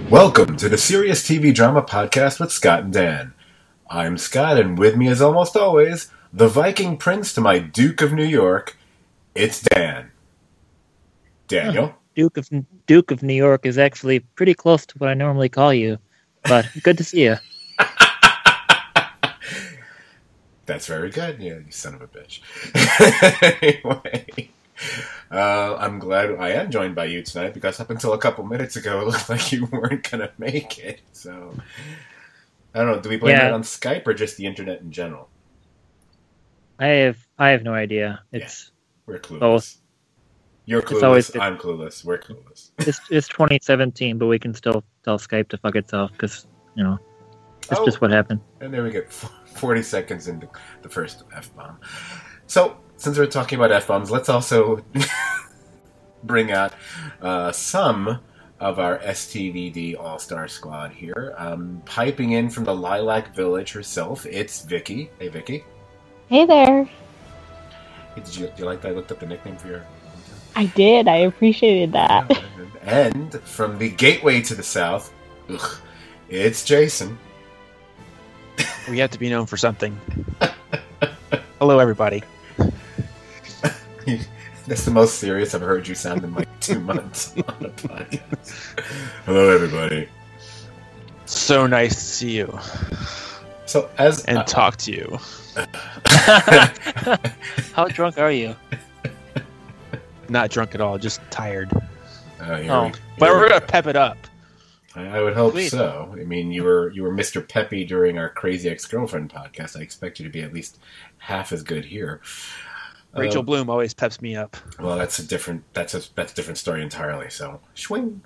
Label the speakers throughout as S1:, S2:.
S1: Welcome to the Serious TV Drama Podcast with Scott and Dan. I'm Scott, and with me as almost always, the Viking Prince to my Duke of New York, it's Dan. Daniel?
S2: Duke of New York is actually pretty close to what I normally call you, but good to see you.
S1: That's very good. Yeah, you son of a bitch. Anyway, I'm glad I am joined by you tonight because up until a couple minutes ago, it looked like you weren't going to make it. So, I don't know. Do we blame it on Skype or just the internet in general?
S2: I have no idea.
S1: We're clueless.
S2: Both.
S1: You're clueless. I'm clueless. We're clueless.
S2: It's 2017, but we can still tell Skype to fuck itself because, it's just what happened.
S1: And there we get 40 seconds into the first F-bomb. So, since we're talking about F-bombs, let's also bring out some of our STVD All-Star squad here. Piping in from the Lilac Village herself, it's Vicky. Hey, Vicky.
S3: Hey there.
S1: Hey, did you like that I looked up the nickname for your...
S3: I did. I appreciated that.
S1: Yeah, and from the gateway to the south, it's Jason.
S4: We have to be known for something. Hello, everybody.
S1: That's the most serious I've heard you sound in like 2 months on a podcast. Hello, everybody.
S4: So nice to see you.
S1: So
S4: talk to you.
S2: How drunk are you?
S4: Not drunk at all, just tired.
S1: But
S4: we're gonna pep it up.
S1: I would hope
S2: Sweet.
S1: so. I mean, you were Mr. Peppy during our Crazy Ex-Girlfriend podcast. I expect you to be at least half as good here.
S4: Rachel Bloom always peps me up.
S1: Well, that's a different story entirely. So, swing.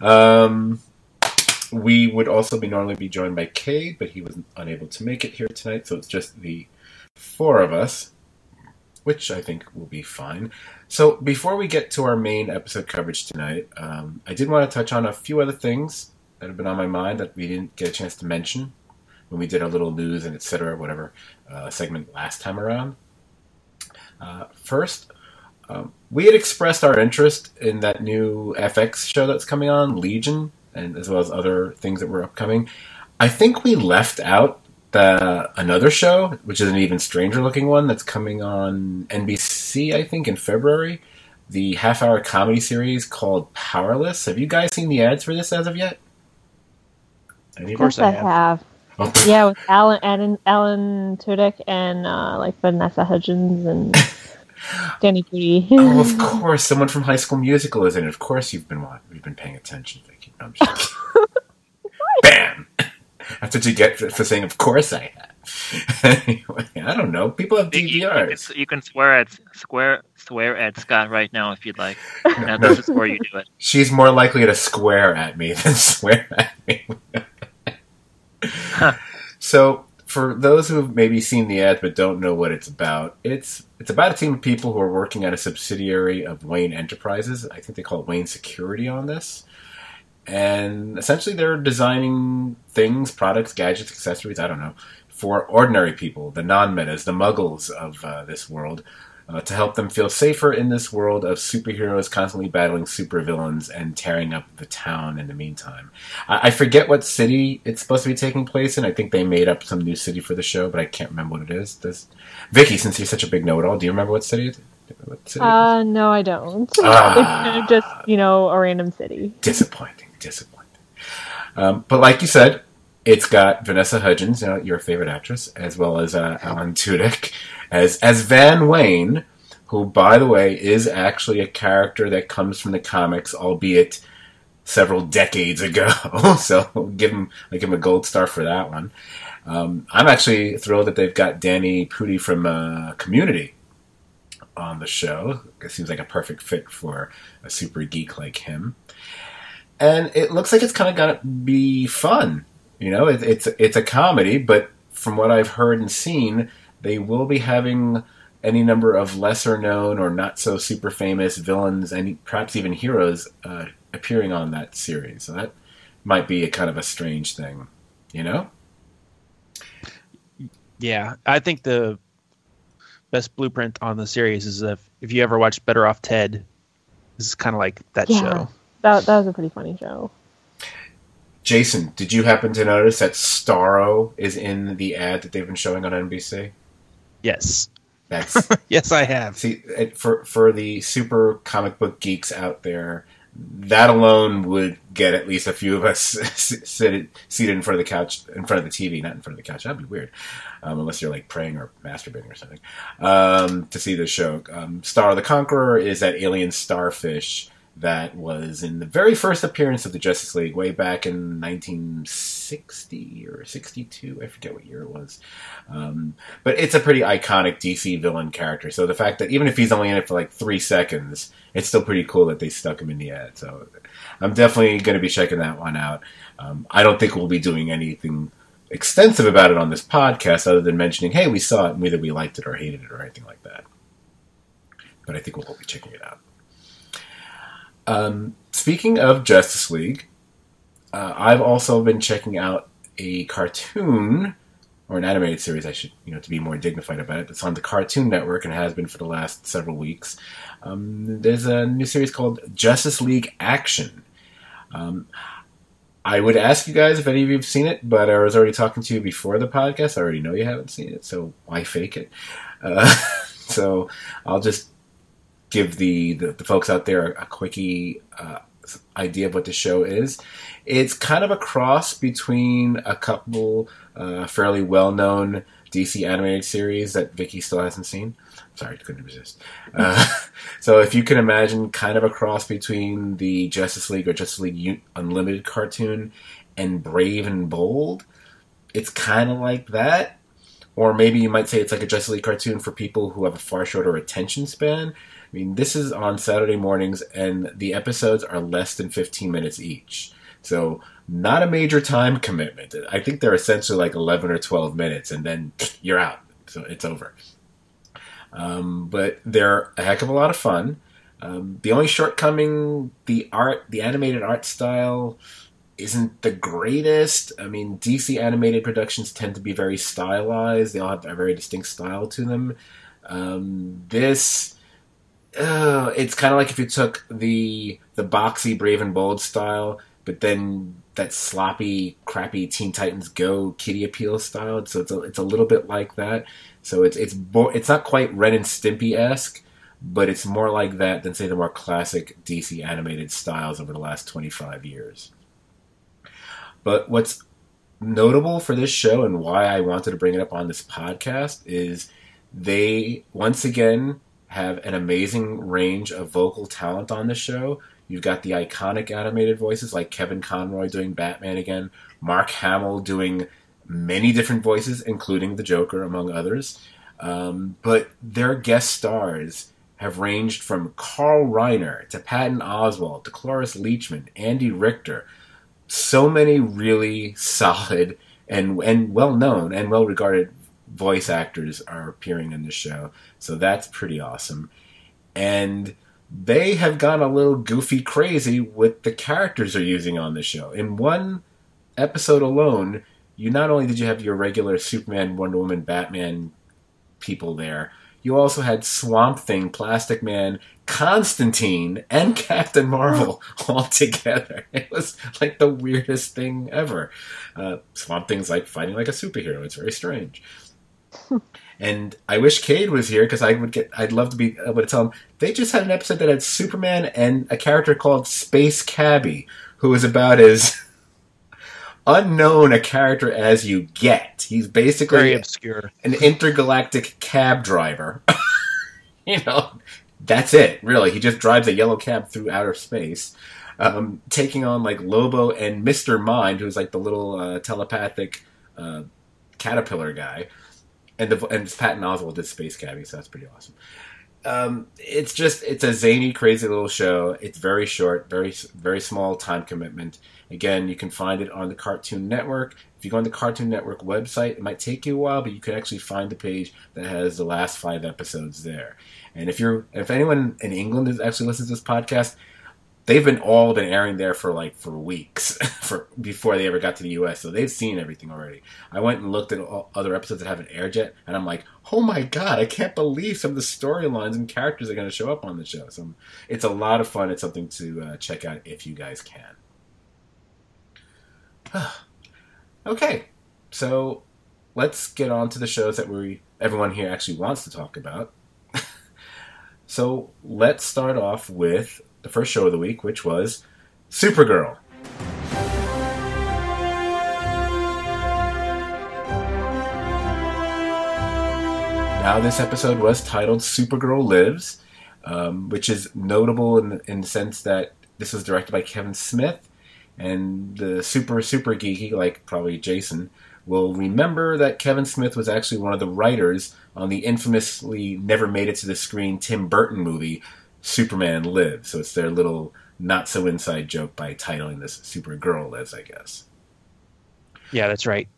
S1: We would also normally be joined by Cade, but he was unable to make it here tonight, so it's just the four of us, which I think will be fine. So, before we get to our main episode coverage tonight, I did want to touch on a few other things that have been on my mind that we didn't get a chance to mention when we did our little news and etc. whatever segment last time around. First, we had expressed our interest in that new FX show that's coming on, Legion, and as well as other things that were upcoming. I think we left out another show, which is an even stranger looking one that's coming on NBC, I think, in February. The half-hour comedy series called Powerless. Have you guys seen the ads for this as of yet?
S4: Of course
S3: I have.
S1: Oh.
S3: Yeah, with Alan Tudyk and Vanessa Hudgens and Danny Pudi.
S1: Oh, of course, someone from High School Musical is in it. Of course, you've been paying attention, Vicky. No, I'm just Bam! That's what you get for saying, "Of course I have." Anyway, I don't know. People have DVRs.
S2: You can swear at Scott right now if you'd like. This is where you do it.
S1: She's more likely to square at me than swear at me. So, for those who have maybe seen the ad but don't know what it's about about a team of people who are working at a subsidiary of Wayne Enterprises. I think they call it Wayne Security on this. And essentially they're designing things, products, gadgets, accessories, I don't know, for ordinary people, the non-metas, the muggles of this world, to help them feel safer in this world of superheroes constantly battling supervillains and tearing up the town in the meantime. I forget what city it's supposed to be taking place in. I think they made up some new city for the show, but I can't remember what it is. Vicky, since you're such a big know-it-all, do you remember what city it is?
S3: No, I don't. It's just, a random city.
S1: Disappointing. But like you said, it's got Vanessa Hudgens, your favorite actress, as well as Alan Tudyk as Van Wayne, who, by the way, is actually a character that comes from the comics, albeit several decades ago. So give him a gold star for that one. I'm actually thrilled that they've got Danny Pudi from Community on the show. It seems like a perfect fit for a super geek like him. And it looks like it's kind of going to be fun. It's a comedy, but from what I've heard and seen, they will be having any number of lesser known or not so super famous villains and perhaps even heroes appearing on that series. So that might be a kind of a strange thing,
S4: Yeah, I think the best blueprint on the series is if you ever watched Better Off Ted, this is kind of like that show.
S3: That was a pretty funny show.
S1: Jason, did you happen to notice that Starro is in the ad that they've been showing on NBC?
S4: Yes.
S1: That's
S4: Yes, I have.
S1: see for the super comic book geeks out there, that alone would get at least a few of us seated in front of the couch, in front of the TV, not in front of the couch. That'd be weird, unless you're like praying or masturbating or something, to see this show. Star the Conqueror is that alien starfish that was in the very first appearance of the Justice League way back in 1960 or 62. I forget what year it was. But it's a pretty iconic DC villain character. So the fact that even if he's only in it for like 3 seconds, it's still pretty cool that they stuck him in the ad. So I'm definitely going to be checking that one out. I don't think we'll be doing anything extensive about it on this podcast other than mentioning, hey, we saw it and whether we liked it or hated it or anything like that. But I think we'll be checking it out. Speaking of Justice League, I've also been checking out a cartoon, or an animated series, I should, to be more dignified about it. It's on the Cartoon Network and has been for the last several weeks. There's a new series called Justice League Action. I would ask you guys if any of you have seen it, but I was already talking to you before the podcast. I already know you haven't seen it, so why fake it? So I'll just give the folks out there a quickie idea of what the show is. It's kind of a cross between a couple fairly well-known DC animated series that Vicky still hasn't seen. Sorry, couldn't resist. So if you can imagine kind of a cross between the Justice League or Justice League Unlimited cartoon and Brave and Bold, it's kind of like that. Or maybe you might say it's like a Justice League cartoon for people who have a far shorter attention span. I mean, this is on Saturday mornings, and the episodes are less than 15 minutes each. So, not a major time commitment. I think they're essentially like 11 or 12 minutes, and then you're out. So, it's over. But they're a heck of a lot of fun. The only shortcoming, the animated art style isn't the greatest. I mean, DC animated productions tend to be very stylized. They all have a very distinct style to them. It's kind of like if you took the boxy Brave and Bold style, but then that sloppy, crappy Teen Titans Go Kitty Appeal style. So it's a little bit like that. So it's not quite Ren and Stimpy-esque, but it's more like that than, say, the more classic DC animated styles over the last 25 years. But what's notable for this show and why I wanted to bring it up on this podcast is they, once again, have an amazing range of vocal talent on the show. You've got the iconic animated voices like Kevin Conroy doing Batman again, Mark Hamill doing many different voices, including the Joker, among others. But their guest stars have ranged from Carl Reiner to Patton Oswalt to Cloris Leachman, Andy Richter. So many really solid and well-known and well-regarded voice actors are appearing in the show. So that's pretty awesome. And they have gone a little goofy crazy with the characters they're using on the show. In one episode alone, you not only did you have your regular Superman, Wonder Woman, Batman people there, you also had Swamp Thing, Plastic Man, Constantine, and Captain Marvel all together. It was like the weirdest thing ever. Swamp Thing's like fighting like a superhero. It's very strange. And I wish Cade was here because I'd love to be able to tell him they just had an episode that had Superman and a character called Space Cabbie, who is about as unknown a character as you get. He's basically
S4: very obscure,
S1: an intergalactic cab driver. That's it, really. He just drives a yellow cab through outer space, taking on like Lobo and Mr. Mind, who's like the little telepathic caterpillar guy. And Patton Oswalt did Space Cabbie, so that's pretty awesome. It's a zany, crazy little show. It's very short, very, very small time commitment. Again, you can find it on the Cartoon Network. If you go on the Cartoon Network website, it might take you a while, but you can actually find the page that has the last 5 episodes there. And if anyone in England has actually listened to this podcast, they've all been airing there for weeks before they ever got to the U.S., so they've seen everything already. I went and looked at other episodes that haven't aired yet, and I'm like, oh my god, I can't believe some of the storylines and characters are going to show up on the show. So it's a lot of fun. It's something to check out if you guys can. Okay, so let's get on to the shows that everyone here actually wants to talk about. So let's start off with the first show of the week, which was Supergirl. Now, this episode was titled Supergirl Lives, which is notable in the sense that this was directed by Kevin Smith, and the super geeky, like probably Jason, will remember that Kevin Smith was actually one of the writers on the infamously never made it to the screen Tim Burton movie, Superman Lives. So it's their little not-so-inside joke by titling this Supergirl Lives, I guess.
S4: Yeah, that's right.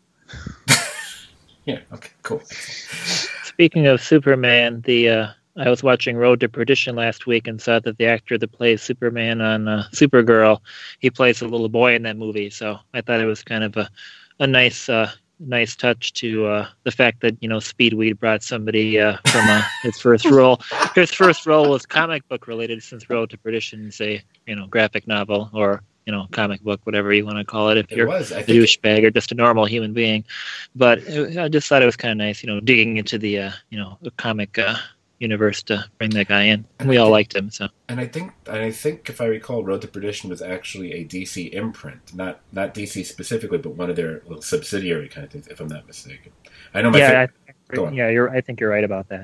S1: Yeah, okay, cool.
S2: Speaking of Superman, I was watching Road to Perdition last week and saw that the actor that plays Superman on Supergirl, he plays a little boy in that movie. So I thought it was kind of a nice touch to the fact that, Speedweed brought somebody from his first role. His first role was comic book related, since Road to Perdition is a graphic novel or comic book, whatever you want to call it, if you're a douchebag or just a normal human being. But I just thought it was kind of nice, digging into the the comic universe to bring that guy in. And we all liked him. So.
S1: And I think if I recall, Road to Perdition was actually a DC imprint, not DC specifically, but one of their little subsidiary kind of things, if I'm not mistaken. I know my
S2: I think you're right about that.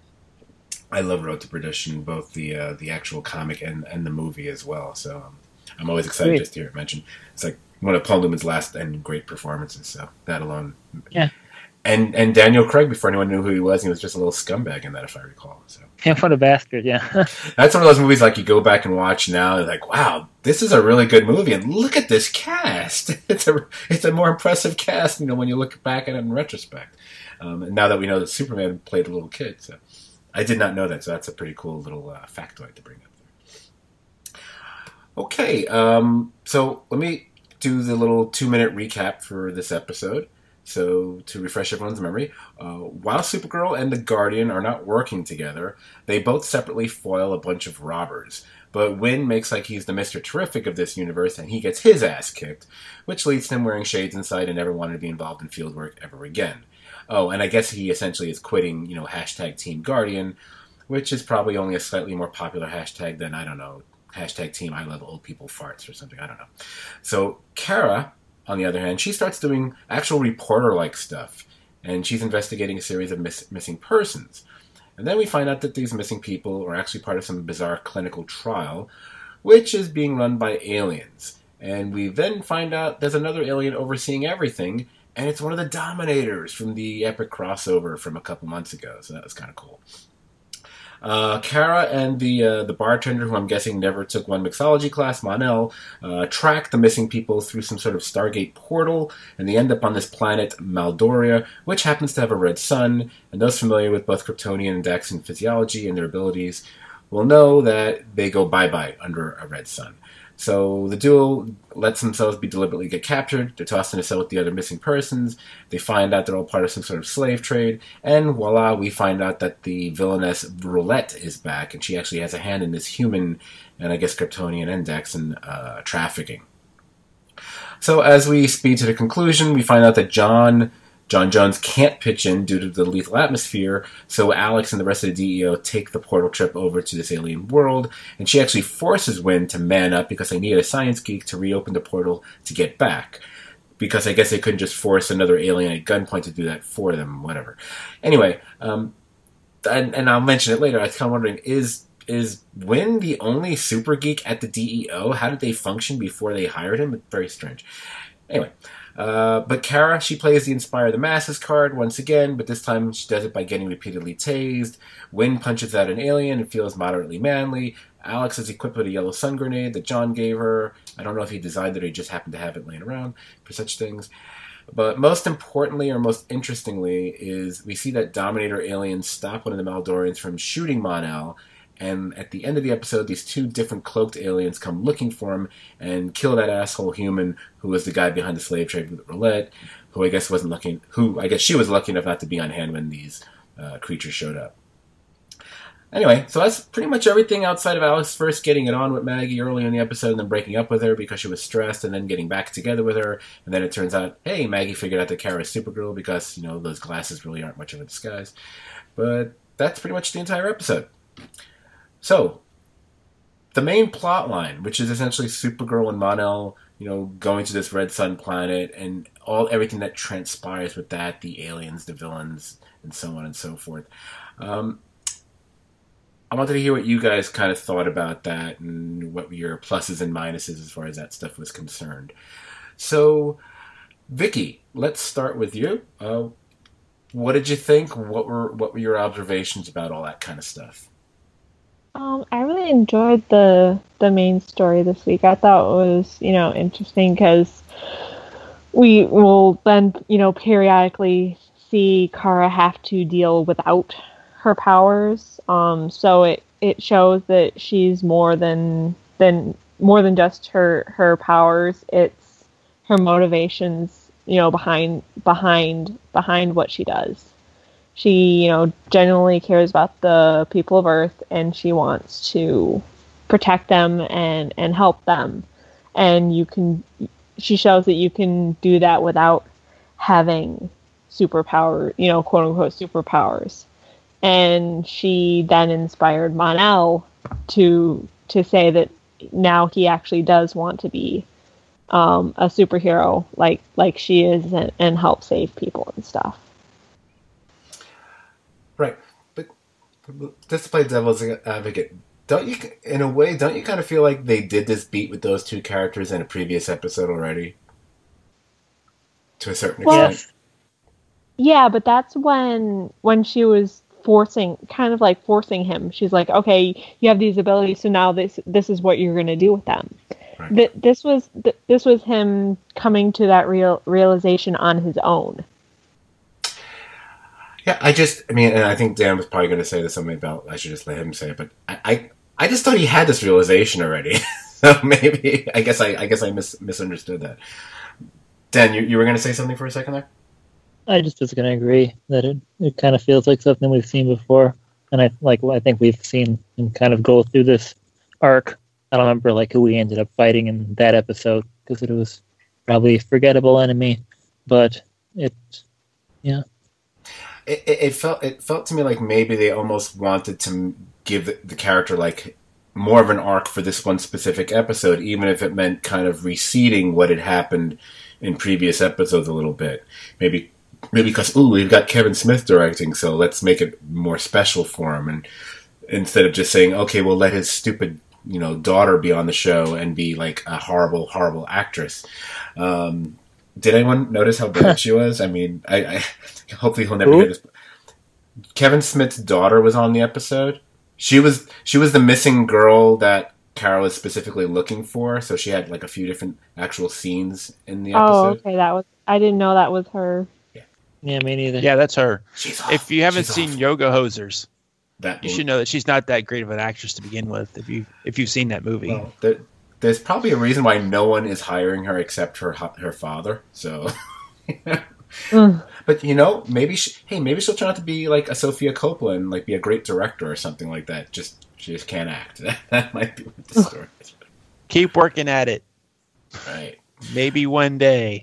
S1: I love Road to Perdition, both the actual comic and the movie as well. So I'm always excited just to hear it mentioned. It's like one of Paul Newman's last and great performances. So that alone,
S2: yeah.
S1: And Daniel Craig, before anyone knew who he was just a little scumbag in that, if I recall. So
S2: yeah, what a bastard! Yeah,
S1: that's one of those movies like you go back and watch now, and like, wow, this is a really good movie, and look at this cast. It's a more impressive cast, when you look back at it in retrospect. And now that we know that Superman played a little kid, so I did not know that. So that's a pretty cool little factoid to bring up there. Okay, so let me do the little 2-minute recap for this episode. So, to refresh everyone's memory, while Supergirl and the Guardian are not working together, they both separately foil a bunch of robbers. But Winn makes like he's the Mr. Terrific of this universe, and he gets his ass kicked, which leads to him wearing shades inside and never wanting to be involved in field work ever again. Oh, and I guess he essentially is quitting, hashtag Team Guardian, which is probably only a slightly more popular hashtag than, I don't know, hashtag Team I Love Old People Farts or something, I don't know. So, Kara, on the other hand, she starts doing actual reporter-like stuff, and she's investigating a series of missing persons. And then we find out that these missing people are actually part of some bizarre clinical trial, which is being run by aliens. And we then find out there's another alien overseeing everything, and it's one of the Dominators from the epic crossover from a couple months ago, so that was kind of cool. Kara and the bartender, who I'm guessing never took one mixology class, Mon-El, track the missing people through some sort of Stargate portal, and they end up on this planet, Maldoria, which happens to have a red sun, and those familiar with both Kryptonian and Daxian physiology and their abilities will know that they go bye-bye under a red sun. So the duo lets themselves be deliberately get captured. They're tossed in a cell with the other missing persons. They find out they're all part of some sort of slave trade. And voila, we find out that the villainess Roulette is back. And she actually has a hand in this human and I guess Kryptonian and Daxan trafficking. So as we speed to the conclusion, we find out that John Jones can't pitch in due to the lethal atmosphere, so Alex and the rest of the DEO take the portal trip over to this alien world, and she actually forces Winn to man up because they need a science geek to reopen the portal to get back. Because I guess they couldn't just force another alien at gunpoint to do that for them, whatever. Anyway, and I'll mention it later, I was kind of wondering, is Winn the only super geek at the DEO? How did they function before they hired him? It's very strange. Anyway, but Kara, she plays the Inspire the Masses card once again, but this time she does it by getting repeatedly tased. Winn punches out an alien and feels moderately manly. Alex is equipped with a yellow sun grenade that John gave her. I don't know if he designed it or he just happened to have it laying around for such things. But most importantly, or most interestingly, is we see that Dominator aliens stop one of the Maldorians from shooting Mon-El. And at the end of the episode, these two different cloaked aliens come looking for him and kill that asshole human who was the guy behind the slave trade with Roulette, who I guess she was lucky enough not to be on hand when these creatures showed up. Anyway, so that's pretty much everything outside of Alex first getting it on with Maggie early in the episode and then breaking up with her because she was stressed and then getting back together with her. And then it turns out, hey, Maggie figured out that Kara's Supergirl because, those glasses really aren't much of a disguise. But that's pretty much the entire episode. So, the main plot line, which is essentially Supergirl and Mon-El, going to this Red Sun planet and everything that transpires with that, the aliens, the villains, and so on and so forth. I wanted to hear what you guys kind of thought about that and what your pluses and minuses as far as that stuff was concerned. So, Vicky, let's start with you. What did you think? What were your observations about all that kind of stuff?
S3: I really enjoyed the main story this week. I thought it was, interesting because we will then, periodically see Kara have to deal without her powers. So it shows that she's more than just her powers. It's her motivations, behind what she does. She, genuinely cares about the people of Earth, and she wants to protect them and help them. And she shows that you can do that without having superpower, quote unquote superpowers. And she then inspired Mon-El to say that now he actually does want to be a superhero like she is and help save people and stuff.
S1: Right, but just to play devil's advocate, don't you kind of feel like they did this beat with those two characters in a previous episode already? To a certain extent.
S3: Yeah, but that's when she was forcing him. She's like, okay, you have these abilities, so now this is what you're going to do with them. Right. This was him coming to that realization on his own.
S1: Yeah, and I think Dan was probably going to say this something about I should just let him say it, but I just thought he had this realization already. So maybe I guess I misunderstood that. Dan, you were going to say something for a second there?
S2: I just was going to agree that it kind of feels like something we've seen before, and I think we've seen him kind of go through this arc. I don't remember who we ended up fighting in that episode because it was probably a forgettable enemy, but It
S1: felt to me like maybe they almost wanted to give the character more of an arc for this one specific episode, even if it meant kind of receding what had happened in previous episodes a little bit. Maybe because we've got Kevin Smith directing, so let's make it more special for him, and instead of just saying, okay, we'll let his stupid daughter be on the show and be a horrible actress. Did anyone notice how bad she was? I mean, I hopefully he'll never hear this. Kevin Smith's daughter was on the episode. She was the missing girl that Kara was specifically looking for. So she had a few different actual scenes in the episode.
S3: Oh, okay. I didn't know that was her.
S2: Yeah, me neither.
S4: Yeah, that's her. If you haven't
S1: She's
S4: seen
S1: awful.
S4: Yoga Hosers, you should know that she's not that great of an actress to begin with. If you've seen that movie,
S1: well, there's probably a reason why no one is hiring her except her father. So, but maybe she'll turn out to be like a Sofia Coppola and be a great director or something like that. She just can't act. That might be what the story is.
S4: Keep working at it.
S1: Right.
S4: Maybe one day.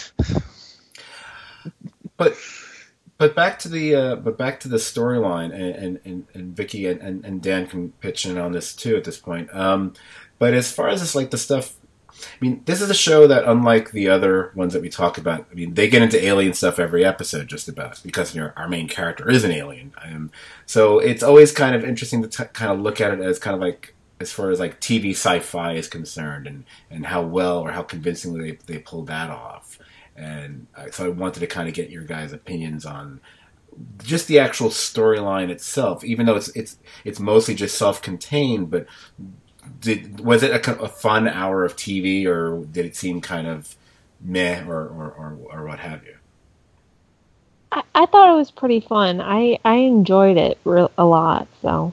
S1: But back to the storyline, and Vicky and Dan can pitch in on this too at this point. But as far as the stuff, I mean, this is a show that, unlike the other ones that we talk about, I mean, they get into alien stuff every episode just about because our main character is an alien. So it's always kind of interesting to kind of look at it as kind of as far as TV sci-fi is concerned, and how well or how convincingly they pulled that off. And so I wanted to kind of get your guys' opinions on just the actual storyline itself, even though it's mostly just self-contained. But was it a fun hour of TV, or did it seem kind of meh, or what have you?
S3: I thought it was pretty fun. I enjoyed it a lot. So,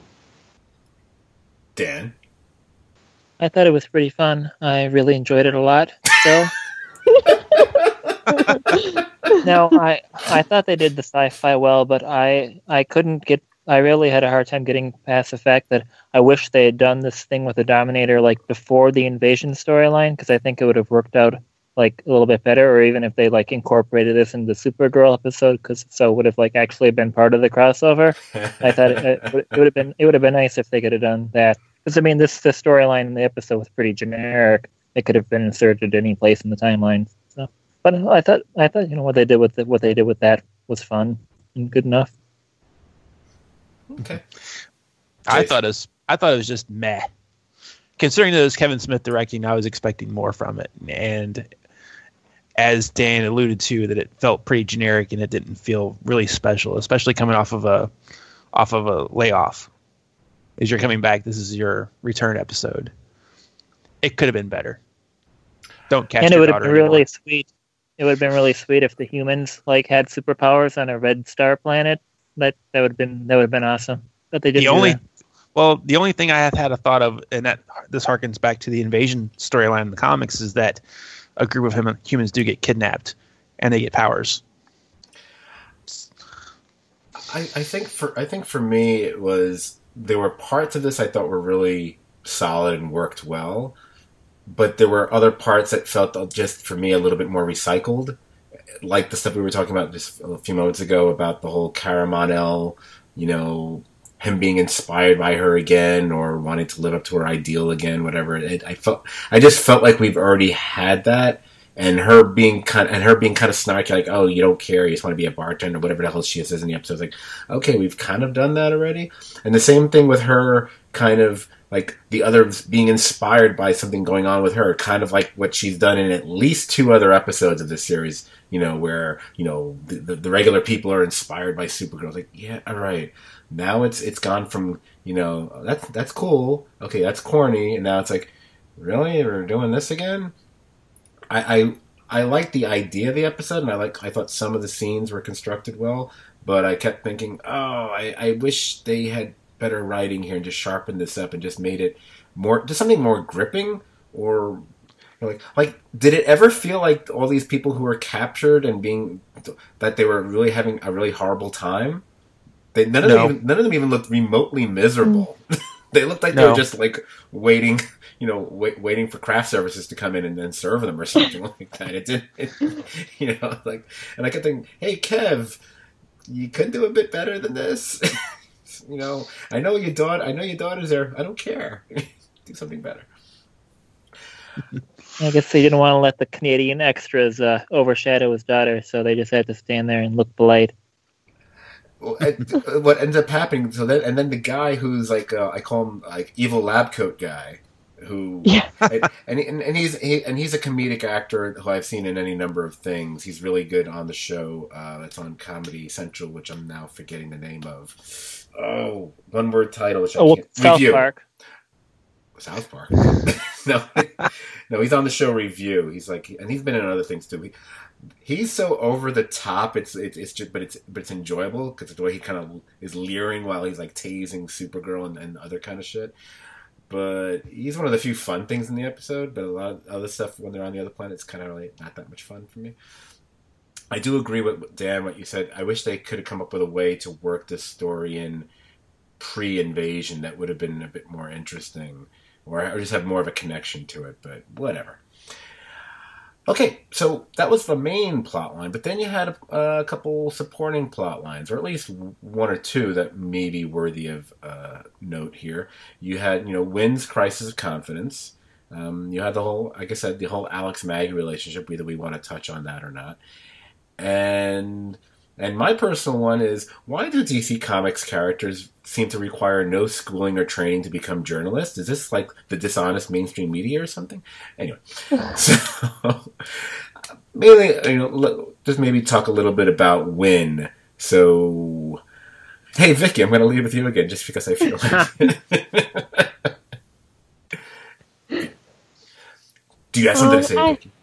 S1: Dan,
S2: I thought it was pretty fun. I really enjoyed it a lot. So. No, I thought they did the sci-fi well, but I couldn't get I really had a hard time getting past the fact that I wish they had done this thing with the Dominator like before the invasion storyline, because I think it would have worked out like a little bit better, or even if they like incorporated this into the Supergirl episode, because so it would have like actually been part of the crossover. I thought it would have been nice if they could have done that, because I mean the storyline in the episode was pretty generic. It could have been inserted any place in the timeline. So, but I thought what they did with that was fun and good enough.
S1: Okay.
S4: I thought it was just meh. Considering that it was Kevin Smith directing, I was expecting more from it, and as Dan alluded to, that it felt pretty generic and it didn't feel really special, especially coming off of a layoff. As you're coming back, this is your return episode. It could have been better. Don't catch
S2: and
S4: your
S2: it would have
S4: daughter
S2: been really
S4: anymore.
S2: sweet. It would have been really sweet if the humans like had superpowers on a red star planet. That would have been awesome. But they didn't.
S4: The only thing I have had a thought of, and that this harkens back to the invasion storyline in the comics, is that a group of humans do get kidnapped and they get powers.
S1: I think for me it was, there were parts of this I thought were really solid and worked well, but there were other parts that felt just for me a little bit more recycled, like the stuff we were talking about just a few moments ago about the whole Cara Mon-El, him being inspired by her again or wanting to live up to her ideal again, whatever. I just felt like we've already had that. And her being kind of snarky, like, oh, you don't care, you just want to be a bartender, whatever the hell she says in the episode. It's like, okay, we've kind of done that already. And the same thing with her, kind of like the others being inspired by something going on with her, kind of like what she's done in at least 2 other episodes of this series, where, the regular people are inspired by Supergirl. Like, yeah, all right. Now it's gone from, that's cool. Okay, that's corny. And now it's like, really? We're doing this again? I liked the idea of the episode, and I thought some of the scenes were constructed well, but I kept thinking, I wish they had better writing here and just sharpened this up and just made it something more gripping, or like did it ever feel like all these people who were captured and that they were really having a really horrible time? None of them even looked remotely miserable. They looked like they were just like waiting for craft services to come in and then serve them or something like that. And I kept thinking, hey, Kev, you could do a bit better than this. I know your daughter's there. I don't care. Do something better.
S2: I guess they didn't want to let the Canadian extras overshadow his daughter, so they just had to stand there and look polite.
S1: What ends up happening? And then the guy who's like, I call him like evil lab coat guy, who and he's a comedic actor who I've seen in any number of things. He's really good on the show that's on Comedy Central, which I'm now forgetting the name of. Oh, one word title. Which I can't.
S2: South
S1: Review.
S2: Park.
S1: South Park. No, he's on the show Review. He's like, and he's been in other things too. He's so over the top. It's just, but it's enjoyable because the way he kind of is leering while he's like tasing Supergirl and other kind of shit. But he's one of the few fun things in the episode. But a lot of other stuff when they're on the other planet, it's kind of really not that much fun for me. I do agree with Dan what you said. I wish they could have come up with a way to work this story in pre-invasion that would have been a bit more interesting, or just have more of a connection to it. But whatever. Okay, so that was the main plot line, but then you had a couple supporting plot lines, or at least 1 or 2 that may be worthy of note here. You had, Wynn's crisis of confidence. You had the whole, like I said, the whole Alex-Maggie relationship, whether we want to touch on that or not. And my personal one is, why do DC Comics characters seem to require no schooling or training to become journalists? Is this like the dishonest mainstream media or something? Anyway, so mainly, just maybe talk a little bit about Wynn. So, hey, Vicky, I'm going to leave with you again, just because I feel like Do you have something to say, Vicky?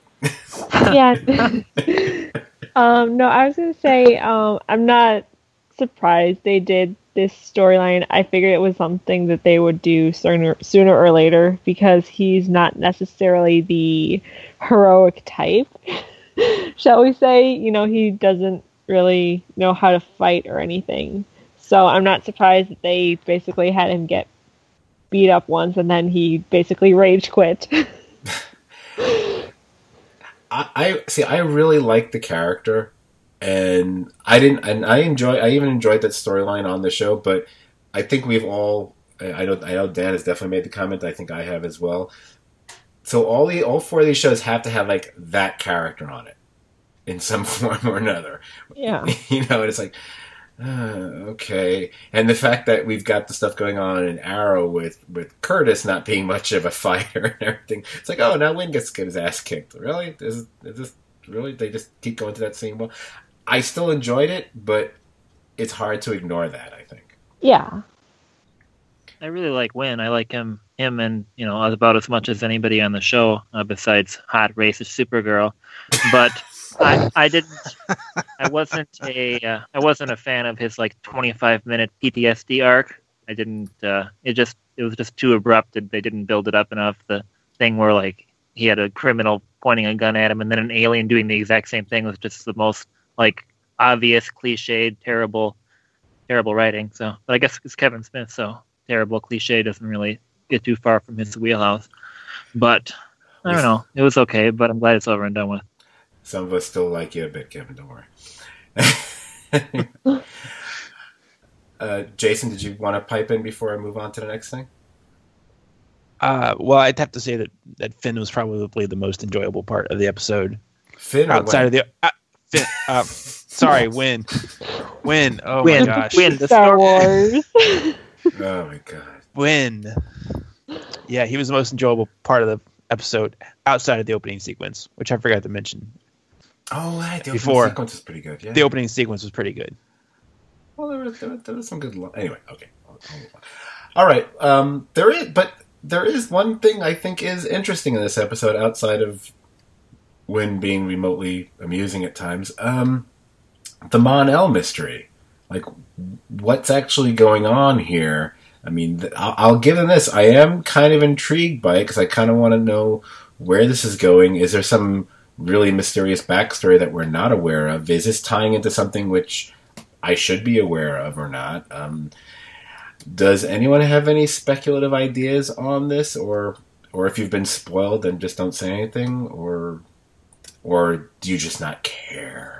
S3: Yeah. No, I was going to say, I'm not surprised they did this storyline. I figured it was something that they would do sooner or later, because he's not necessarily the heroic type, shall we say. He doesn't really know how to fight or anything. So I'm not surprised that they basically had him get beat up once, and then he basically rage quit.
S1: I see. I really like the character, and I even enjoyed that storyline on the show. But I think we've all. I know Dan has definitely made the comment. I think I have as well. So all four of these shows have to have like that character on it in some form or another.
S3: Yeah.
S1: And it's like, okay. And the fact that we've got the stuff going on in Arrow with Curtis not being much of a fighter and everything. It's like, oh, now Wynn gets to get his ass kicked. Really? Is this really? They just keep going to that same well. I still enjoyed it, but it's hard to ignore that, I think.
S3: Yeah.
S2: I really like Wynn. I like him and, about as much as anybody on the show, besides hot racist Supergirl. But I wasn't a fan of his 25-minute PTSD arc. I didn't. It was just too abrupt. They didn't build it up enough. The thing where he had a criminal pointing a gun at him, and then an alien doing the exact same thing was just the most obvious, cliched, terrible writing. So, but I guess it's Kevin Smith, so terrible cliche doesn't really get too far from his wheelhouse. But I don't know. It was okay, but I'm glad it's over and done with.
S1: Some of us still like you a bit, Kevin. Don't worry. Jason, did you want to pipe in before I move on to the next thing?
S4: Well, I'd have to say that Finn was probably the most enjoyable part of the episode.
S1: Finn,
S4: outside of the Finn. Sorry, Wynn. Oh
S2: Wynn.
S4: My gosh.
S2: Wynn, the
S3: Star Wars.
S1: Oh my god.
S4: Wynn. Yeah, he was the most enjoyable part of the episode outside of the opening sequence, which I forgot to mention.
S1: Oh, right. The
S4: Before.
S1: opening sequence was pretty good. Yeah.
S4: The opening sequence was pretty good.
S1: Well, there was some good. Anyway, okay. I'll move on. All right. There is one thing I think is interesting in this episode outside of Wynn being remotely amusing at times. The Mon-El mystery. What's actually going on here? I mean, I'll give them this. I am kind of intrigued by it because I kind of want to know where this is going. Is there some really mysterious backstory that we're not aware of? Is this tying into something which I should be aware of or not? Does anyone have any speculative ideas on this, or if you've been spoiled, then just don't say anything, or do you just not care?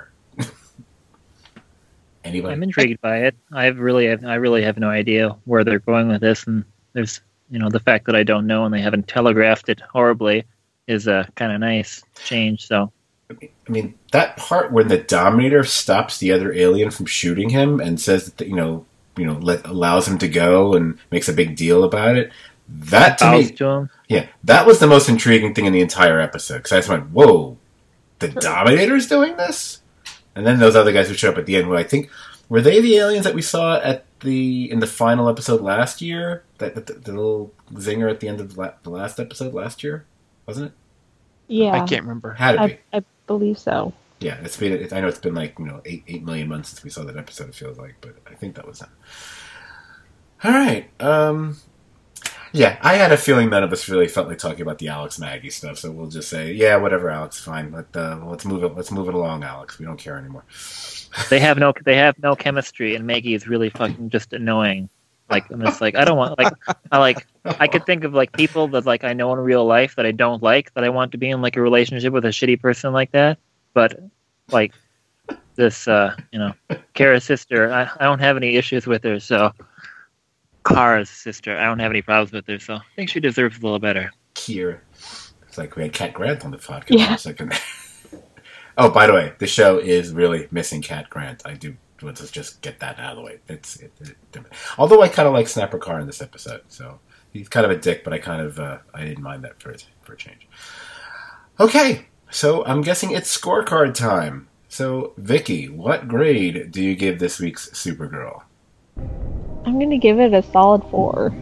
S1: Anybody?
S2: I'm intrigued by it. I really have no idea where they're going with this, and there's the fact that I don't know and they haven't telegraphed it horribly is a kind of nice change. So,
S1: I mean, that part when the Dominator stops the other alien from shooting him and says that allows him to go and makes a big deal about it. That to me, yeah, that was the most intriguing thing in the entire episode because I just went, "Whoa, the Dominator's doing this!" And then those other guys who show up at the end, who I think were they the aliens that we saw in the final episode last year? The little zinger at the end of the last episode last year, wasn't it?
S3: Yeah,
S4: I can't remember.
S1: Had to be.
S3: I believe so.
S1: Yeah, I know it's been 8 million months since we saw that episode. It feels like, but I think that was them. All right. Yeah, I had a feeling none of us really felt like talking about the Alex Maggie stuff, so we'll just say, yeah, whatever, Alex, fine. Let's move it. Let's move it along, Alex. We don't care anymore.
S2: They have no chemistry, and Maggie is really fucking just annoying. I'm just I don't want I could think of people that I know in real life that I don't like that I want to be in a relationship with a shitty person like that, but this Kara's sister, I don't have any issues with her, so. Kara's sister. I don't have any problems with her, so I think she deserves a little better.
S1: Kira. It's like we had Cat Grant on the podcast for a second. Oh, by the way, the show is really missing Cat Grant. I do want to just get that out of the way. Although I kind of like Snapper Carr in this episode, so he's kind of a dick, but I didn't mind that for a change. Okay, so I'm guessing it's scorecard time. So, Vicky, what grade do you give this week's Supergirl?
S3: I'm going to give it a solid 4.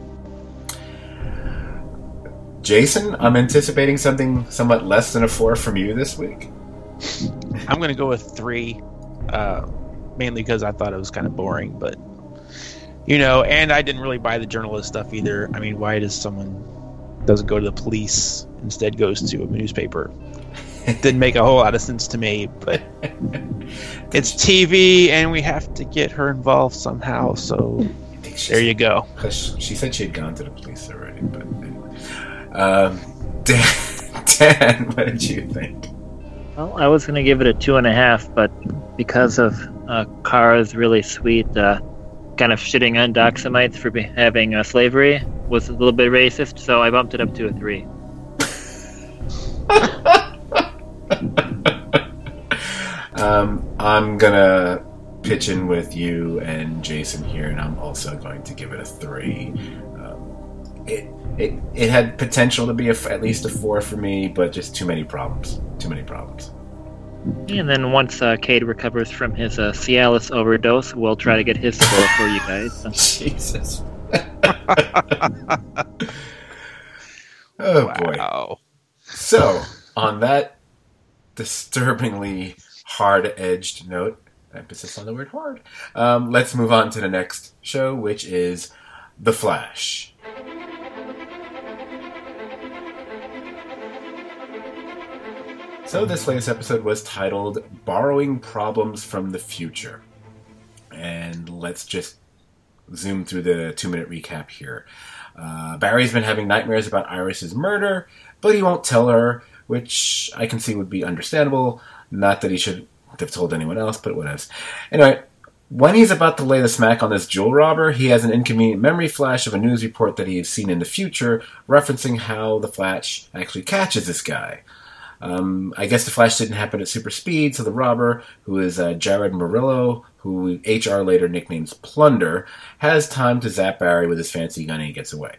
S1: Jason, I'm anticipating something somewhat less than a 4 from you this week.
S4: I'm going to go with 3, mainly because I thought it was kind of boring, but, and I didn't really buy the journalist stuff either. I mean, why does someone doesn't go to the police, instead goes to a newspaper? Didn't make a whole lot of sense to me, but it's TV and we have to get her involved somehow, so there you go.
S1: She said she had gone to the police already, but anyway. Dan, what did you think?
S2: Well, I was going to give it a 2.5, but because of Kara's really sweet kind of shitting on Doxamites for having slavery was a little bit racist, so I bumped it up to a 3.
S1: I'm gonna pitch in with you and Jason here, and I'm also going to give it a 3. It had potential to be at least a 4 for me, but just too many problems.
S2: And then once Cade recovers from his Cialis overdose, we'll try to get his score for you guys. So.
S1: Jesus. Oh, boy. So, on that disturbingly hard-edged note, emphasis on the word hard, let's move on to the next show, which is The Flash. So this latest episode was titled Borrowing Problems from the Future. And let's just zoom through the 2-minute recap here. Barry's been having nightmares about Iris's murder, but he won't tell her, which I can see would be understandable. Not that he should have told anyone else, but whatever. Anyway, when he's about to lay the smack on this jewel robber, he has an inconvenient memory flash of a news report that he has seen in the future, referencing how the Flash actually catches this guy. I guess the Flash didn't happen at super speed, so the robber, who is Jared Murillo, who HR later nicknames Plunder, has time to zap Barry with his fancy gun and he gets away.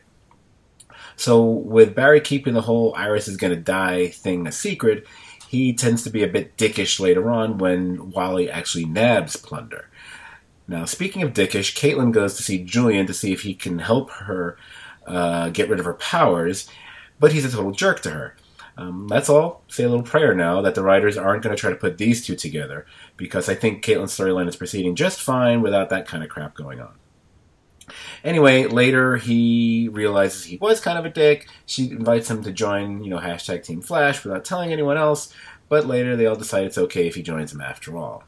S1: So with Barry keeping the whole Iris is gonna die thing a secret, he tends to be a bit dickish later on when Wally actually nabs Plunder. Now, speaking of dickish, Caitlin goes to see Julian to see if he can help her get rid of her powers, but he's a total jerk to her. Let's all say a little prayer now that the writers aren't going to try to put these two together, because I think Caitlin's storyline is proceeding just fine without that kind of crap going on. Anyway, later he realizes he was kind of a dick. She invites him to join, hashtag Team Flash without telling anyone else, but later they all decide it's okay if he joins them after all.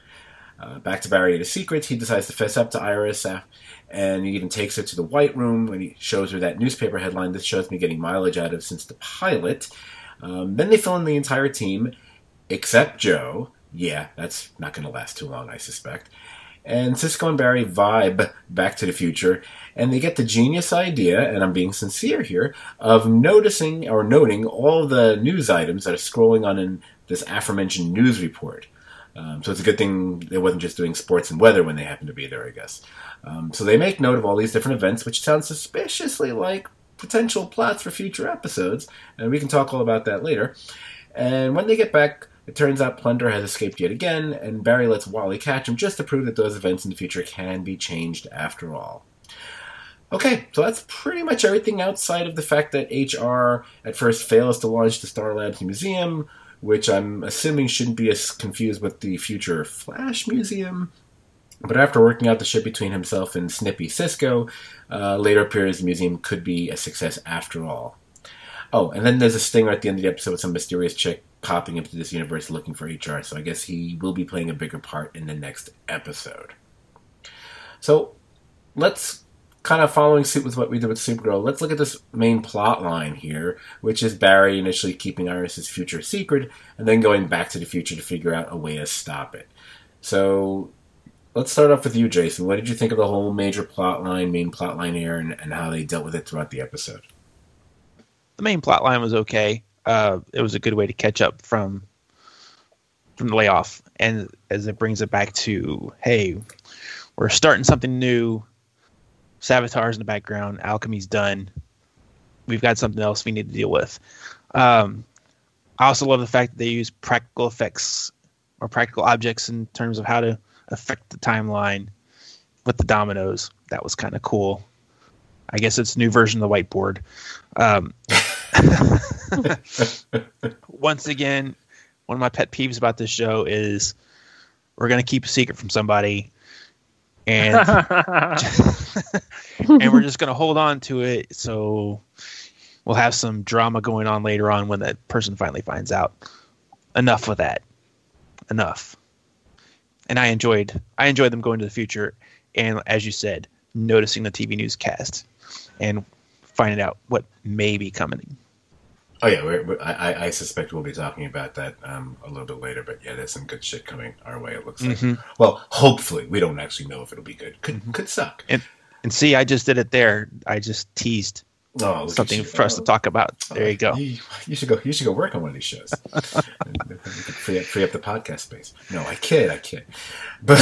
S1: Back to Barry and his secrets, he decides to fess up to Iris, and he even takes her to the White Room when he shows her that newspaper headline this show's me getting mileage out of since the pilot. Then they fill in the entire team, except Joe. Yeah, that's not going to last too long, I suspect. And Cisco and Barry vibe Back to the Future, and they get the genius idea, and I'm being sincere here, of noting all the news items that are scrolling on in this aforementioned news report. So it's a good thing they wasn't just doing sports and weather when they happened to be there, I guess. So they make note of all these different events, which sounds suspiciously like potential plots for future episodes, and we can talk all about that later. And when they get back, it turns out Plunder has escaped yet again, and Barry lets Wally catch him just to prove that those events in the future can be changed after all. Okay, so that's pretty much everything outside of the fact that HR at first fails to launch the Star Labs Museum, which I'm assuming shouldn't be as confused with the future Flash Museum. But after working out the shit between himself and Snippy Cisco, later appears the museum could be a success after all. Oh, and then there's a stinger at the end of the episode with some mysterious chick popping into this universe looking for HR, so I guess he will be playing a bigger part in the next episode. So, let's, kind of following suit with what we did with Supergirl, let's look at this main plot line here, which is Barry initially keeping Iris's future secret, and then going back to the future to figure out a way to stop it. So, let's start off with you, Jason. What did you think of the whole main plot line here, and how they dealt with it throughout the episode?
S4: The main plot line was okay. It was a good way to catch up from the layoff, and as it brings it back to, hey, we're starting something new. Savitar's in the background. Alchemy's done. We've got something else we need to deal with. I also love the fact that they use practical effects or practical objects in terms of how to affect the timeline with the dominoes. That was kind of cool. I guess it's a new version of the whiteboard. Once again, one of my pet peeves about this show is we're going to keep a secret from somebody, and and we're just going to hold on to it, so we'll have some drama going on later on when that person finally finds out. enough with that. Enough. And I enjoyed them going to the future, and as you said, noticing the TV newscast and finding out what may be coming.
S1: Oh yeah, I suspect we'll be talking about that a little bit later. But yeah, there's some good shit coming our way. It looks like. Mm-hmm. Well, hopefully, we don't actually know if it'll be good. Could suck.
S4: And see, I just did it there. I just teased something for us to talk about. There you go.
S1: You should go. You should go work on one of these shows. free up the podcast space. No, I kid. But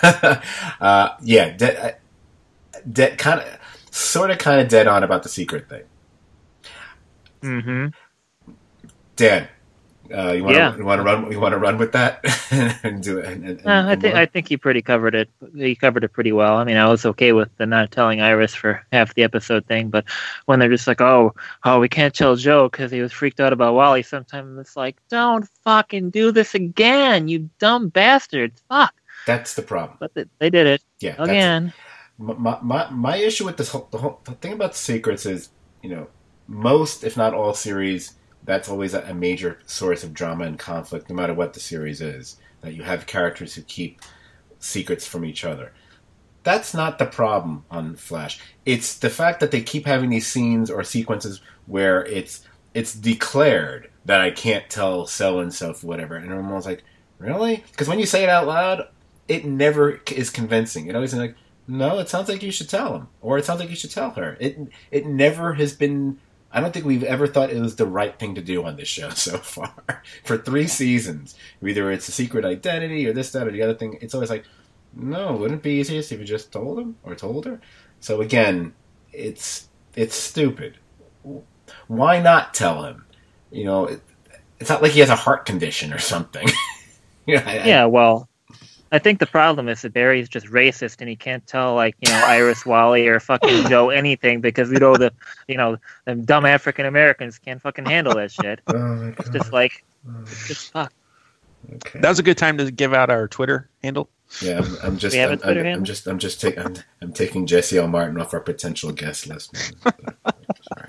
S1: yeah, kind of dead on about the secret thing.
S2: Mm-hmm.
S1: Dan, you want to run with that and do it?
S2: I think he pretty covered it. He covered it pretty well. I mean, I was okay with the not telling Iris for half the episode thing, but when they're just like, oh, we can't tell Joe because he was freaked out about Wally. Sometimes it's like, don't fucking do this again, you dumb bastards! Fuck.
S1: That's the problem.
S2: But they did it.
S1: Yeah.
S2: Again.
S1: My issue with the thing about the secrets is, most, if not all, series, that's always a major source of drama and conflict, no matter what the series is, that you have characters who keep secrets from each other. That's not the problem on Flash. It's the fact that they keep having these scenes or sequences where it's declared that I can't tell so-and-so for whatever, and everyone's like, really? Because when you say it out loud, it never is convincing. It always is like, no, it sounds like you should tell him, or it sounds like you should tell her. It never has been... I don't think we've ever thought it was the right thing to do on this show so far. For 3 seasons, either it's a secret identity or this, that, or the other thing. It's always like, no, wouldn't it be easiest if you just told him or told her? So again, it's stupid. Why not tell him? It's not like he has a heart condition or something.
S2: Well, I think the problem is that Barry's just racist and he can't tell Iris, Wally, or fucking Joe anything because the dumb African Americans can't fucking handle that shit.
S1: Oh my God.
S2: It's just like, just fuck.
S1: Okay.
S4: That was a good time to give out our Twitter handle.
S1: Yeah, I'm taking Jesse L. Martin off our potential guest list. Sorry.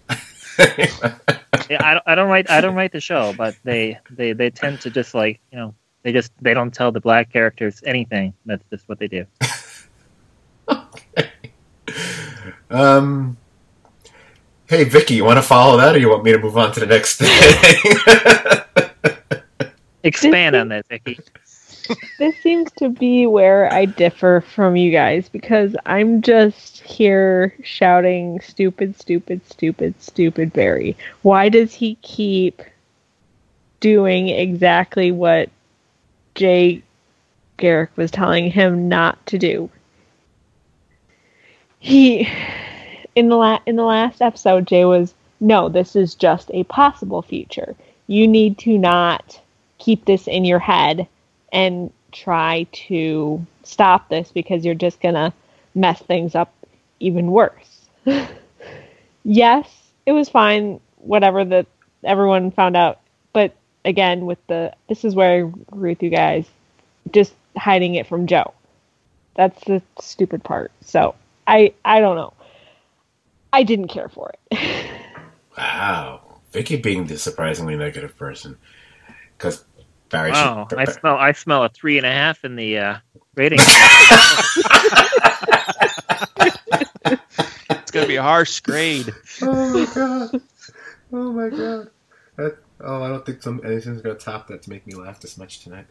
S2: Yeah, I don't write the show, but they tend to just they don't tell the black characters anything. That's just what they do.
S1: Okay. Hey Vicky, you want to follow that, or you want me to move on to the next thing?
S2: Expand on that, Vicky.
S3: This seems to be where I differ from you guys, because I'm just here shouting, stupid, stupid, stupid, stupid Barry. Why does he keep doing exactly what Jay Garrick was telling him not to do? In the last episode, Jay was, no, this is just a possible future. You need to not keep this in your head and try to stop this, because you're just gonna mess things up even worse. Yes, it was fine, whatever that everyone found out, but again, this is where I agree with you guys, just hiding it from Joe. That's the stupid part. So I don't know. I didn't care for it.
S1: Wow, Vicky being the surprisingly negative person, because Barry.
S2: Wow, I smell a 3.5 in the rating.
S4: It's gonna be a harsh grade.
S1: Oh my god. I don't think anything's gonna top that to make me laugh this much tonight.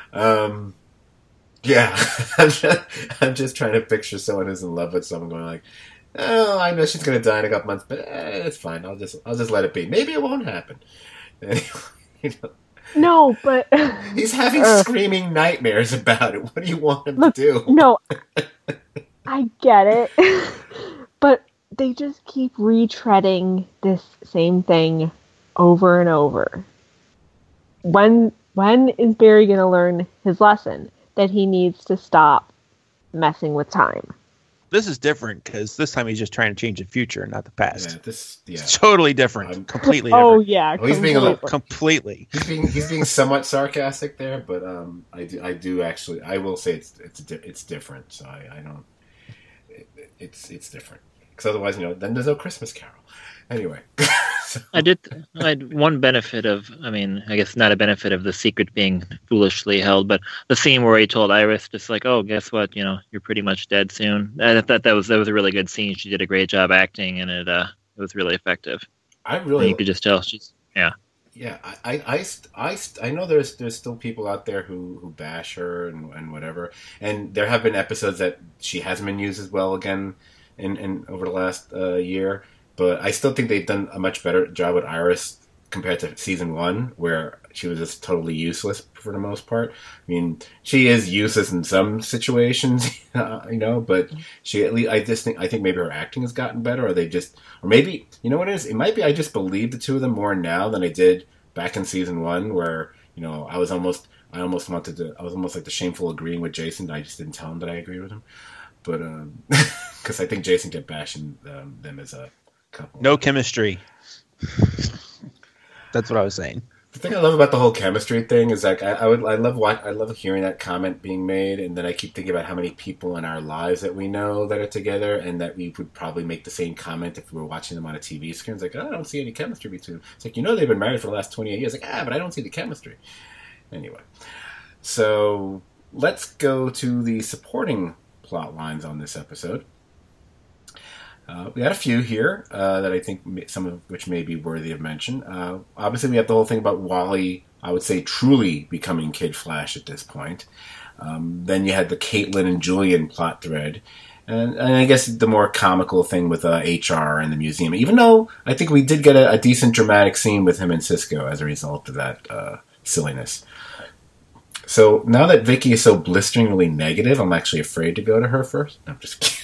S1: Yeah, I'm just trying to picture someone who's in love with someone going like, oh, I know she's gonna die in a couple months, but it's fine. I'll just let it be. Maybe it won't happen. Anyway,
S3: No, but
S1: he's having screaming nightmares about it. What do you want him to do?
S3: No, I get it, but they just keep retreading this same thing over and over. When is Barry going to learn his lesson that he needs to stop messing with time?
S4: This is different because this time he's just trying to change the future, not the past.
S1: Yeah,
S4: It's totally different. Completely different.
S3: Oh yeah,
S1: he's being a little
S4: completely.
S1: He's being somewhat sarcastic there, but I do actually, I will say it's different. So I don't. It's different because otherwise, then there's no Christmas Carol. Anyway.
S2: I had one benefit of, I mean, I guess not a benefit of the secret being foolishly held, but the scene where he told Iris, just like, "Oh, guess what? You know, you're pretty much dead soon." I thought that was a really good scene. She did a great job acting, and it was really effective. You could just tell she's
S1: Yeah, I know there's still people out there who bash her and whatever, and there have been episodes that she hasn't been used as well again in over the last year. But I still think they've done a much better job with Iris compared to season 1, where she was just totally useless for the most part. I mean, she is useless in some situations, but she at least I think maybe her acting has gotten better, or maybe you know what it is. It might be I just believe the two of them more now than I did back in season 1, where I was almost like the shameful agreeing with Jason. I just didn't tell him that I agree with him, but because I think Jason kept bashing them as a couple.
S4: No chemistry. That's what I was saying.
S1: The thing I love about the whole chemistry thing is like I love hearing that comment being made, and then I keep thinking about how many people in our lives that we know that are together, and that we would probably make the same comment if we were watching them on a TV screen. It's like, I don't see any chemistry between them. It's like, they've been married for the last 28 years. Like, but I don't see the chemistry. Anyway, so let's go to the supporting plot lines on this episode. We got a few here that I think some of which may be worthy of mention. Obviously, we have the whole thing about Wally, I would say, truly becoming Kid Flash at this point. Then you had the Caitlin and Julian plot thread. And I guess the more comical thing with HR and the museum. Even though I think we did get a decent dramatic scene with him and Cisco as a result of that silliness. So now that Vicky is so blisteringly negative, I'm actually afraid to go to her first. No, I'm just kidding.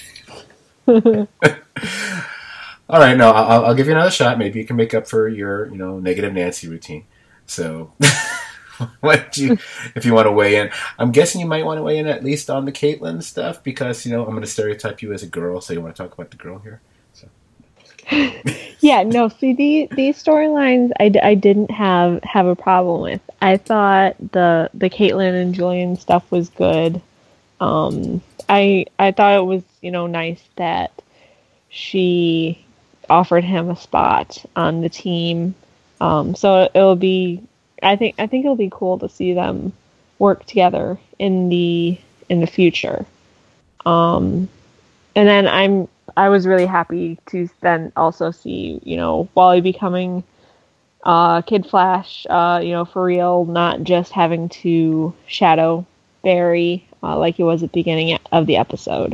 S1: All right, no, I'll give you another shot. Maybe you can make up for your, negative Nancy routine. So, if you want to weigh in, I'm guessing you might want to weigh in at least on the Caitlyn stuff because I'm going to stereotype you as a girl. So you want to talk about the girl here? So.
S3: Yeah, no. See, these storylines, I didn't have a problem with. I thought the Caitlyn and Julian stuff was good. I thought it was, nice that she offered him a spot on the team. So it'll be, I think it'll be cool to see them work together in the future. And then I was really happy to then also see, Wally becoming Kid Flash, for real, not just having to shadow Barry like he was at the beginning of the episode.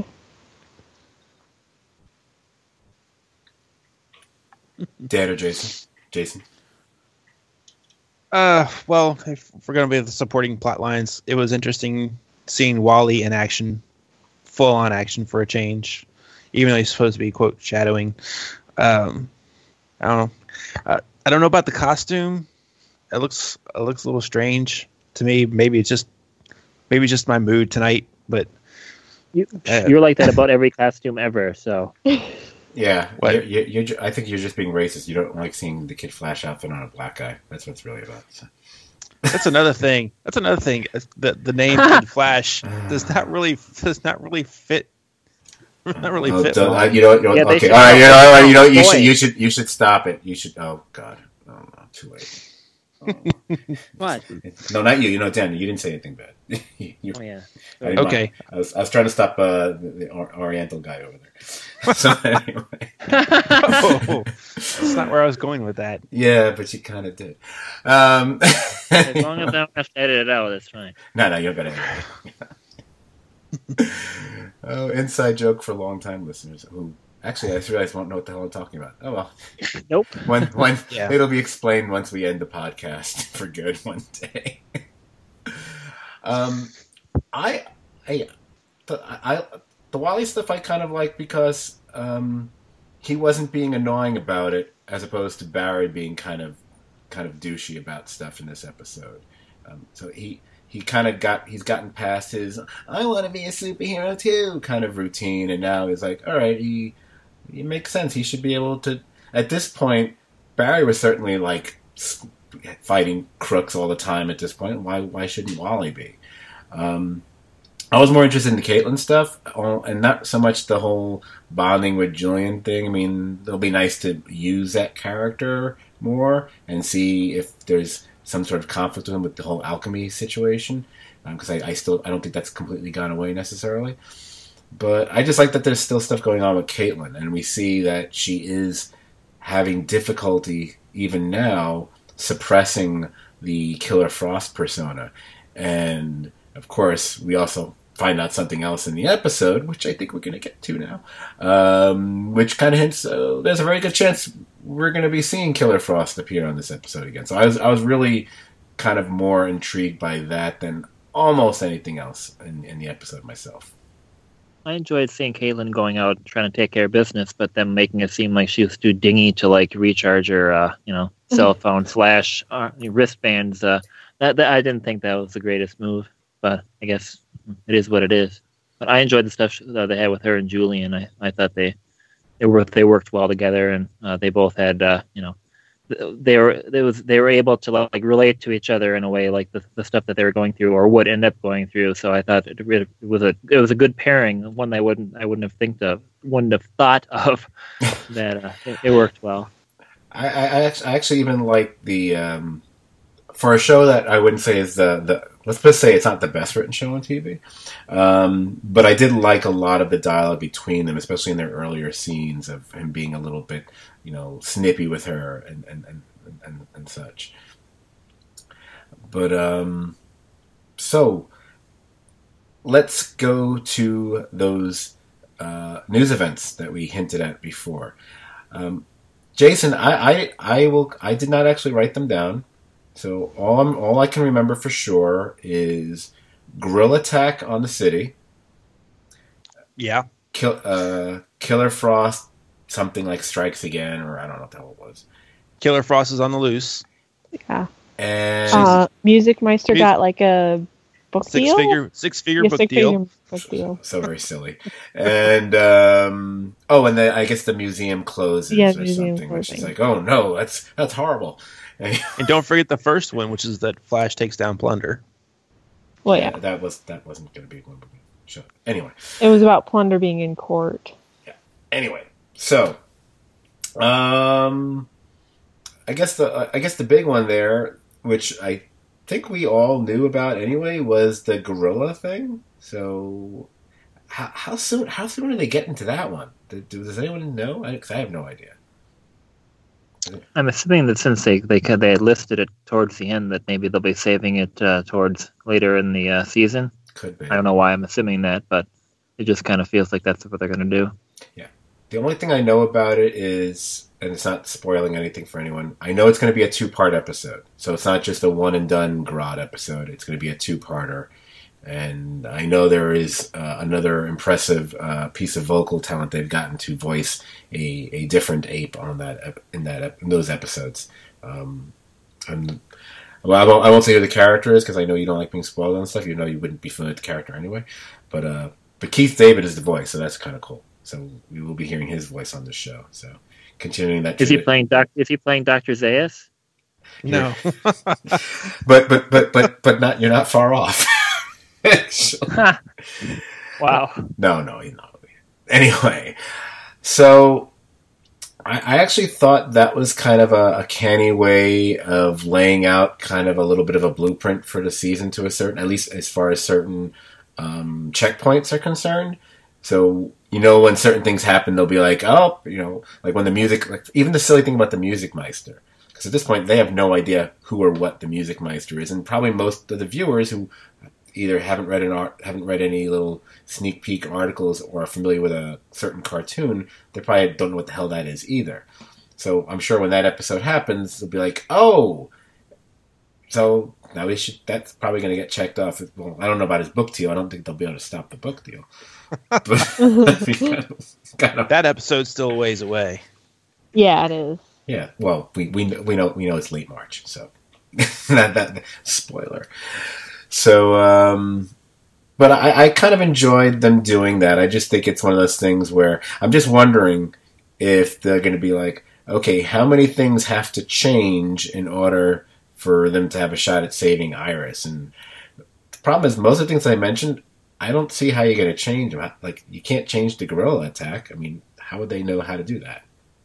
S1: Dan or Jason? Jason?
S4: Well, if we're going to be the supporting plot lines, it was interesting seeing Wally in action, full-on action for a change, even though he's supposed to be, quote, shadowing. I don't know. I don't know about the costume. It looks a little strange to me. Maybe it's just my mood tonight, but
S2: you're like that about every costume ever. So
S1: yeah, I think you're just being racist. You don't like seeing the Kid Flash outfit on a black guy. That's what it's really about. So.
S4: That's another thing. The name Kid Flash does not really fit. Not really fit.
S1: Okay. All right. You should stop it. You should. Oh God. Oh no. Too late.
S2: What?
S1: No, not you. Dan, you didn't say anything bad.
S2: Oh yeah.
S4: Okay.
S1: I was trying to stop the Oriental guy over there. So anyway.
S4: That's not where I was going with that.
S1: Yeah, but you kind of did.
S2: As long as I don't have to edit it out, that's fine.
S1: No, you're gonna edit it. Oh, inside joke for long-time listeners who. Actually, I realize won't know what the hell I'm talking about. Oh well.
S2: Nope.
S1: When
S4: yeah.
S1: It'll be explained once we end the podcast for good one day. The Wally stuff I kind of like because he wasn't being annoying about it, as opposed to Barry being kind of douchey about stuff in this episode. So he's gotten past his I want to be a superhero too kind of routine, and now he's like, all right, it makes sense. He should be able to. At this point, Barry was certainly like fighting crooks all the time. At this point, why shouldn't Wally be? I was more interested in the Caitlyn stuff, and not so much the whole bonding with Julian thing. I mean, it'll be nice to use that character more and see if there's some sort of conflict with him with the whole alchemy situation. Because I don't think that's completely gone away necessarily. But I just like that there's still stuff going on with Caitlyn, and we see that she is having difficulty even now suppressing the Killer Frost persona. And of course, we also find out something else in the episode, which I think we're going to get to now, which kind of hints there's a very good chance we're going to be seeing Killer Frost appear on this episode again. So I was really kind of more intrigued by that than almost anything else in the episode myself.
S2: I enjoyed seeing Caitlyn going out trying to take care of business, but them making it seem like she was too dingy to like recharge her, cell phone / wristbands. That I didn't think that was the greatest move, but I guess it is what it is. But I enjoyed the stuff that they had with her and Julian. I thought they worked well together, and they both had they were able to like relate to each other in a way, like the stuff that they were going through or would end up going through. So I thought it was a good pairing, one that I wouldn't have thought of that it worked well.
S1: I actually even like the for a show that I wouldn't say is the let's just say it's not the best written show on TV, but I did like a lot of the dialogue between them, especially in their earlier scenes of him being a little bit, snippy with her and such. But so let's go to those news events that we hinted at before. Jason, I did not actually write them down. So all I can remember for sure is guerrilla attack on the city.
S4: Yeah.
S1: Killer Frost, something like strikes again, or I don't know what the hell it was.
S4: Killer Frost is on the loose.
S3: Yeah.
S1: And
S3: Music Meister got like a book deal.
S4: Six figure book deal.
S1: So very silly. And and then I guess the museum closes or something. Which is like, oh no, that's horrible.
S4: And don't forget the first one, which is that Flash takes down Plunder.
S3: Well, yeah,
S1: that wasn't going to be one. Sure. Anyway,
S3: it was about Plunder being in court.
S1: Yeah. Anyway, so I guess the big one there, which I think we all knew about anyway, was the gorilla thing. So how soon are they getting to that one? Does anyone know? Because I have no idea.
S2: I'm assuming that since they had listed it towards the end, that maybe they'll be saving it towards later in the season.
S1: Could be.
S2: I don't know why I'm assuming that, but it just kind of feels like that's what they're going to do.
S1: Yeah. The only thing I know about it is, and it's not spoiling anything for anyone, I know it's going to be a 2-part episode. So it's not just a one-and-done Grodd episode. It's going to be a 2-parter. And I know there is another impressive piece of vocal talent they've gotten to voice a different ape on in those episodes. I won't say who the character is because I know you don't like being spoiled on stuff. You know you wouldn't be familiar with the character anyway. But Keith David is the voice, so that's kind of cool. So we will be hearing his voice on this show. So continuing that.
S2: Is he playing Dr. Zaius?
S4: No.
S1: but not. You're not far off.
S2: Wow.
S1: No, he's not. Anyway, so I actually thought that was kind of a canny way of laying out kind of a little bit of a blueprint for the season to a certain, at least as far as certain checkpoints are concerned. So, when certain things happen, they'll be like, oh, like when the music, like even the silly thing about the Music Meister. Because at this point, they have no idea who or what the Music Meister is. And probably most of the viewers who either haven't read any little sneak peek articles or are familiar with a certain cartoon, they probably don't know what the hell that is either. So I'm sure when that episode happens, they'll be like, oh, so now that's probably going to get checked off. Well, I don't know about his book deal. I don't think they'll be able to stop the book deal. But
S4: that episode's still a ways away.
S3: Yeah, it is.
S1: Yeah, well, we know it's late March, so that spoiler. So, but I kind of enjoyed them doing that. I just think it's one of those things where I'm just wondering if they're going to be like, okay, how many things have to change in order for them to have a shot at saving Iris? And the problem is most of the things I mentioned, I don't see how you're going to change them. Like, you can't change the gorilla attack. I mean, how would they know how to do that?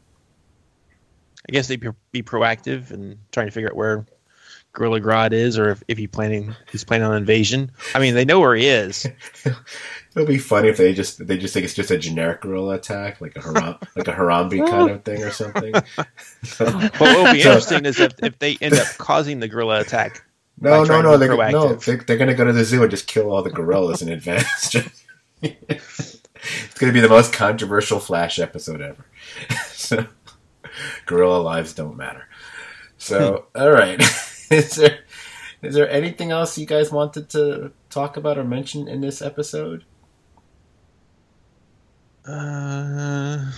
S4: I guess they'd be proactive and trying to figure out where Gorilla Grodd is, or if he's planning on invasion. I mean, they know where he is.
S1: It'll be funny if they just think it's just a generic gorilla attack, like a Harambe kind of thing or something.
S4: What will be interesting is if they end up causing the gorilla attack.
S1: No. They're going to go to the zoo and just kill all the gorillas in advance. It's going to be the most controversial Flash episode ever. So, gorilla lives don't matter. So, all right. Is there anything else you guys wanted to talk about or mention in this episode?
S4: Nah,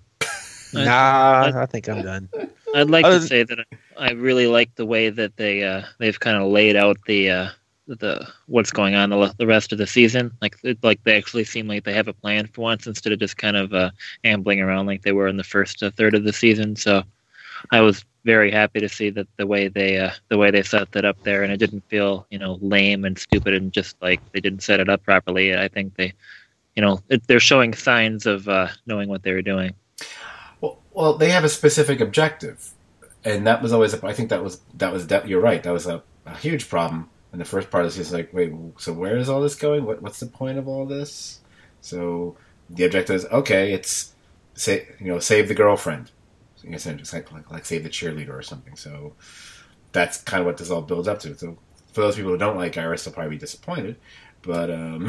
S4: I think I'm done.
S2: I'd like to say that I really like the way that they've kind of laid out the what's going on the rest of the season. Like they actually seem like they have a plan for once instead of just kind of ambling around like they were in the first third of the season. So I was very happy to see that the way they set that up there, and it didn't feel lame and stupid and just like they didn't set it up properly. I think they're showing signs of knowing what they were doing.
S1: Well, they have a specific objective, and that was always. I think that was. You're right. That was a huge problem in the first part. It's just like, wait, so where is all this going? What's the point of all this? So the objective is okay. It's save the girlfriend. It's like save the cheerleader or something. So that's kind of what this all builds up to. So for those people who don't like Iris, they'll probably be disappointed. But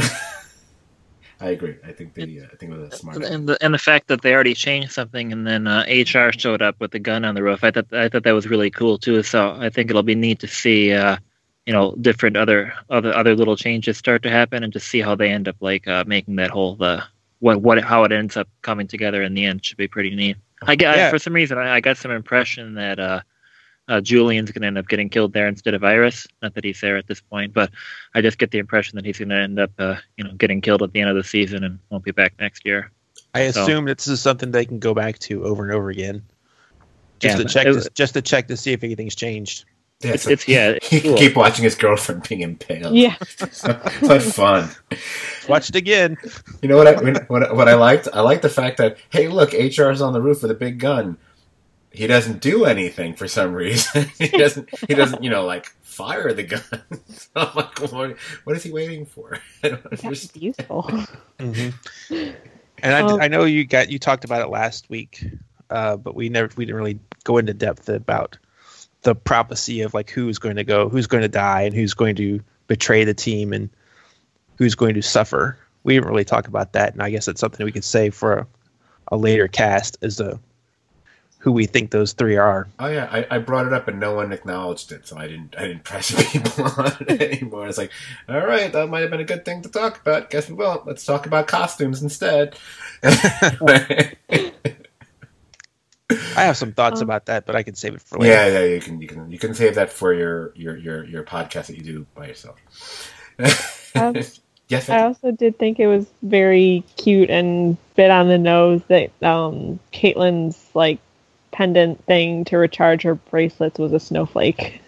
S1: I agree. I think it was a smart idea.
S2: And the fact that they already changed something, and then HR showed up with the gun on the roof. I thought that was really cool too. So I think it'll be neat to see different other little changes start to happen, and to see how they end up making that whole how it ends up coming together in the end should be pretty neat. For some reason I got some impression that Julian's going to end up getting killed there instead of Iris. Not that he's there at this point, but I just get the impression that he's going to end up getting killed at the end of the season and won't be back next year.
S4: I assume this is something they can go back to over and over again, just to check to see if anything's changed.
S1: Yeah, he can keep watching his girlfriend being impaled.
S3: Yeah,
S1: what fun!
S4: Watch it again.
S1: You know what I liked? I liked the fact that, hey, look, HR's on the roof with a big gun. He doesn't do anything for some reason. He doesn't fire the gun. So I'm like, what is he waiting for? I don't understand.
S3: That's useful.
S4: Mm-hmm. And I know you talked about it last week, but we didn't really go into depth about the prophecy of like who's going to die, and who's going to betray the team, and who's going to suffer. We didn't really talk about that, and I guess it's something we could say for a later cast as who we think those three are.
S1: Oh yeah, I brought it up and no one acknowledged it, so I didn't press people on it anymore. It's like, all right, that might have been a good thing to talk about. Guess we won't. Let's talk about costumes instead.
S4: I have some thoughts about that, but I can save it for later.
S1: Yeah, you can save that for your podcast that you do by yourself. Yes,
S3: I also did think it was very cute and bit on the nose that Caitlin's like pendant thing to recharge her bracelets was a snowflake.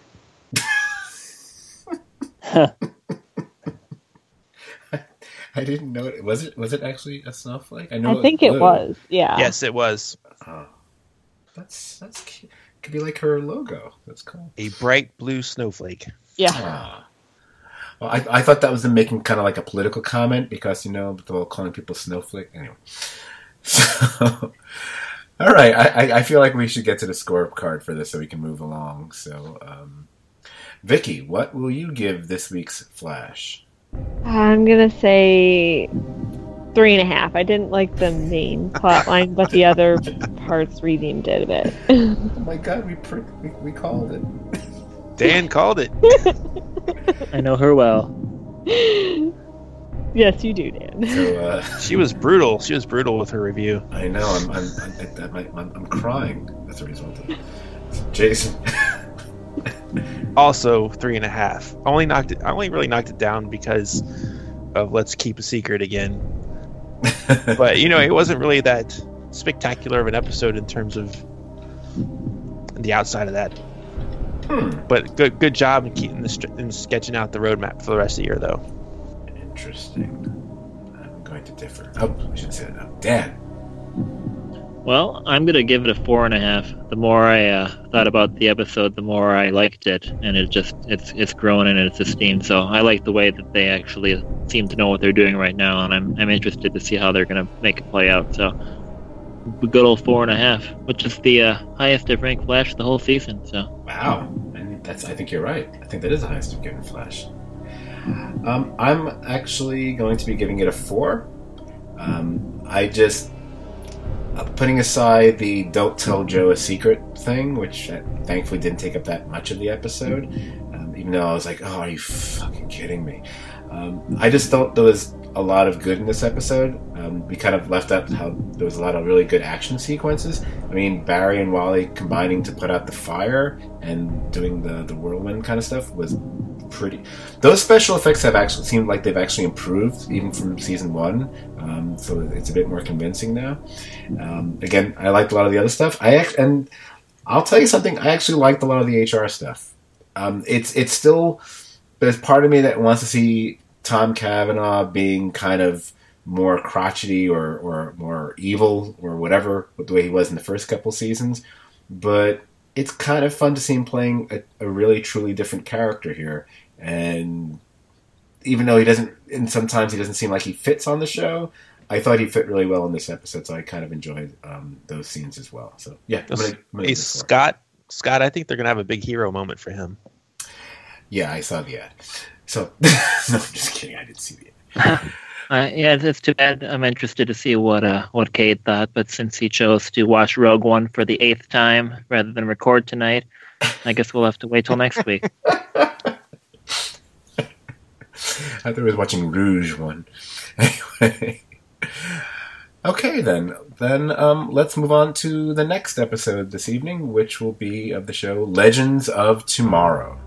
S1: I didn't know it. Was it actually a snowflake?
S3: I think it was. Yeah.
S4: Yes, it was.
S1: That's cute. Could be like her logo. That's cool.
S4: A bright blue snowflake.
S3: Yeah.
S1: Well, I thought that was them making kind of like a political comment because they're all calling people snowflake. Anyway, so all right, I feel like we should get to the scorecard for this so we can move along. So, Vicky, what will you give this week's Flash?
S3: I'm gonna say 3.5. I didn't like the main plot line, but the other parts redeemed it a bit.
S1: Oh my god, we called it.
S4: Dan called it.
S2: I know her well.
S3: Yes, you do, Dan.
S1: So,
S4: she was brutal. She was brutal with her review.
S1: I know. I'm crying as a result of it. Jason.
S4: Also 3.5. I only really knocked it down because of Let's Keep a Secret again. But it wasn't really that spectacular of an episode in terms of the outside of that. But good job in sketching out the roadmap for the rest of the year, though.
S1: Interesting. going to differ. Oh, I shouldn't say that now. Dan.
S2: Well, I'm gonna give it a 4.5. The more I thought about the episode, the more I liked it, and it's grown in its esteem. So I like the way that they actually seem to know what they're doing right now, and I'm interested to see how they're gonna make it play out. So a good old 4.5, which is the highest I've ranked Flash the whole season. So
S1: wow, and I think you're right. I think that is the highest we've given Flash. I'm actually going to be giving it a 4. Putting aside the "Don't tell Joe a secret" thing, which thankfully didn't take up that much of the episode, even though I was like, "Oh, are you fucking kidding me?" I just thought there was a lot of good in this episode. We kind of left out how there was a lot of really good action sequences. I mean, Barry and Wally combining to put out the fire and doing the whirlwind kind of stuff was pretty. Those special effects have actually seemed like they've actually improved even from season 1, so it's a bit more convincing now. Again, I liked a lot of the other stuff. And I'll tell you something. I actually liked a lot of the HR stuff. It's still, there's part of me that wants to see Tom Cavanaugh being kind of more crotchety or more evil or whatever, the way he was in the first couple seasons, but it's kind of fun to see him playing a really truly different character here. And even though he doesn't, and sometimes he doesn't seem like he fits on the show, I thought he fit really well in this episode, so I kind of enjoyed those scenes as well. So yeah, I'm gonna
S4: Scott, I think they're gonna have a big hero moment for him.
S1: Yeah, I saw the ad. So no, I'm just kidding. I didn't see the ad.
S2: Yeah, it's too bad. I'm interested to see what Cade thought, but since he chose to watch Rogue One for the 8th time rather than record tonight, I guess we'll have to wait till next week.
S1: I thought he was watching Rouge One. Anyway. Okay, then let's move on to the next episode this evening, which will be of the show Legends of Tomorrow.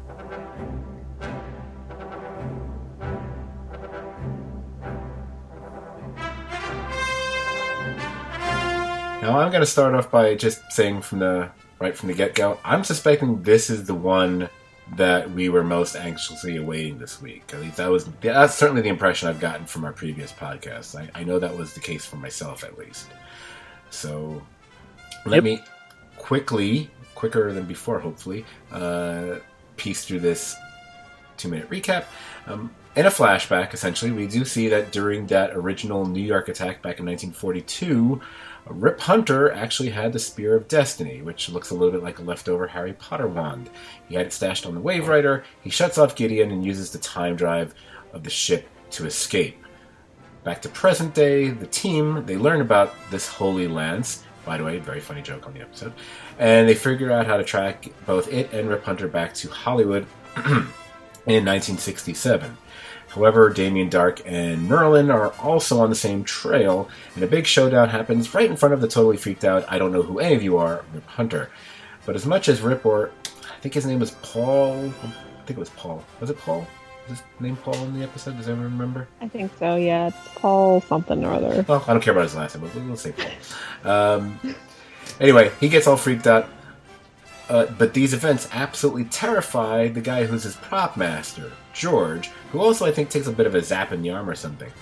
S1: Now, I'm going to start off by just saying from the get-go, I'm suspecting this is the one that we were most anxiously awaiting this week. At least that's certainly the impression I've gotten from our previous podcasts. I know that was the case for myself, at least. So let me quicker than before, hopefully, piece through this 2-minute recap. In a flashback, essentially, we do see that during that original New York attack back in 1942, Rip Hunter actually had the Spear of Destiny, which looks a little bit like a leftover Harry Potter wand. He had it stashed on the Wave Rider. He shuts off Gideon and uses the time drive of the ship to escape. Back to present day, the team, they learn about this Holy Lance. By the way, very funny joke on the episode. And they figure out how to track both it and Rip Hunter back to Hollywood in 1967. However, Damien Dark and Merlin are also on the same trail, and a big showdown happens right in front of the totally freaked out, I don't know who any of you are, Rip Hunter. But as much as Rip, or I think his name was Paul, I think it was Paul. Was it Paul? Was his name Paul in the episode? Does anyone remember?
S3: I think so, yeah. It's Paul something or other.
S1: Well, I don't care about his last name, but we'll say Paul. Anyway, he gets all freaked out. But these events absolutely terrify the guy who's his prop master, George, who also I think takes a bit of a zap and yarm or something.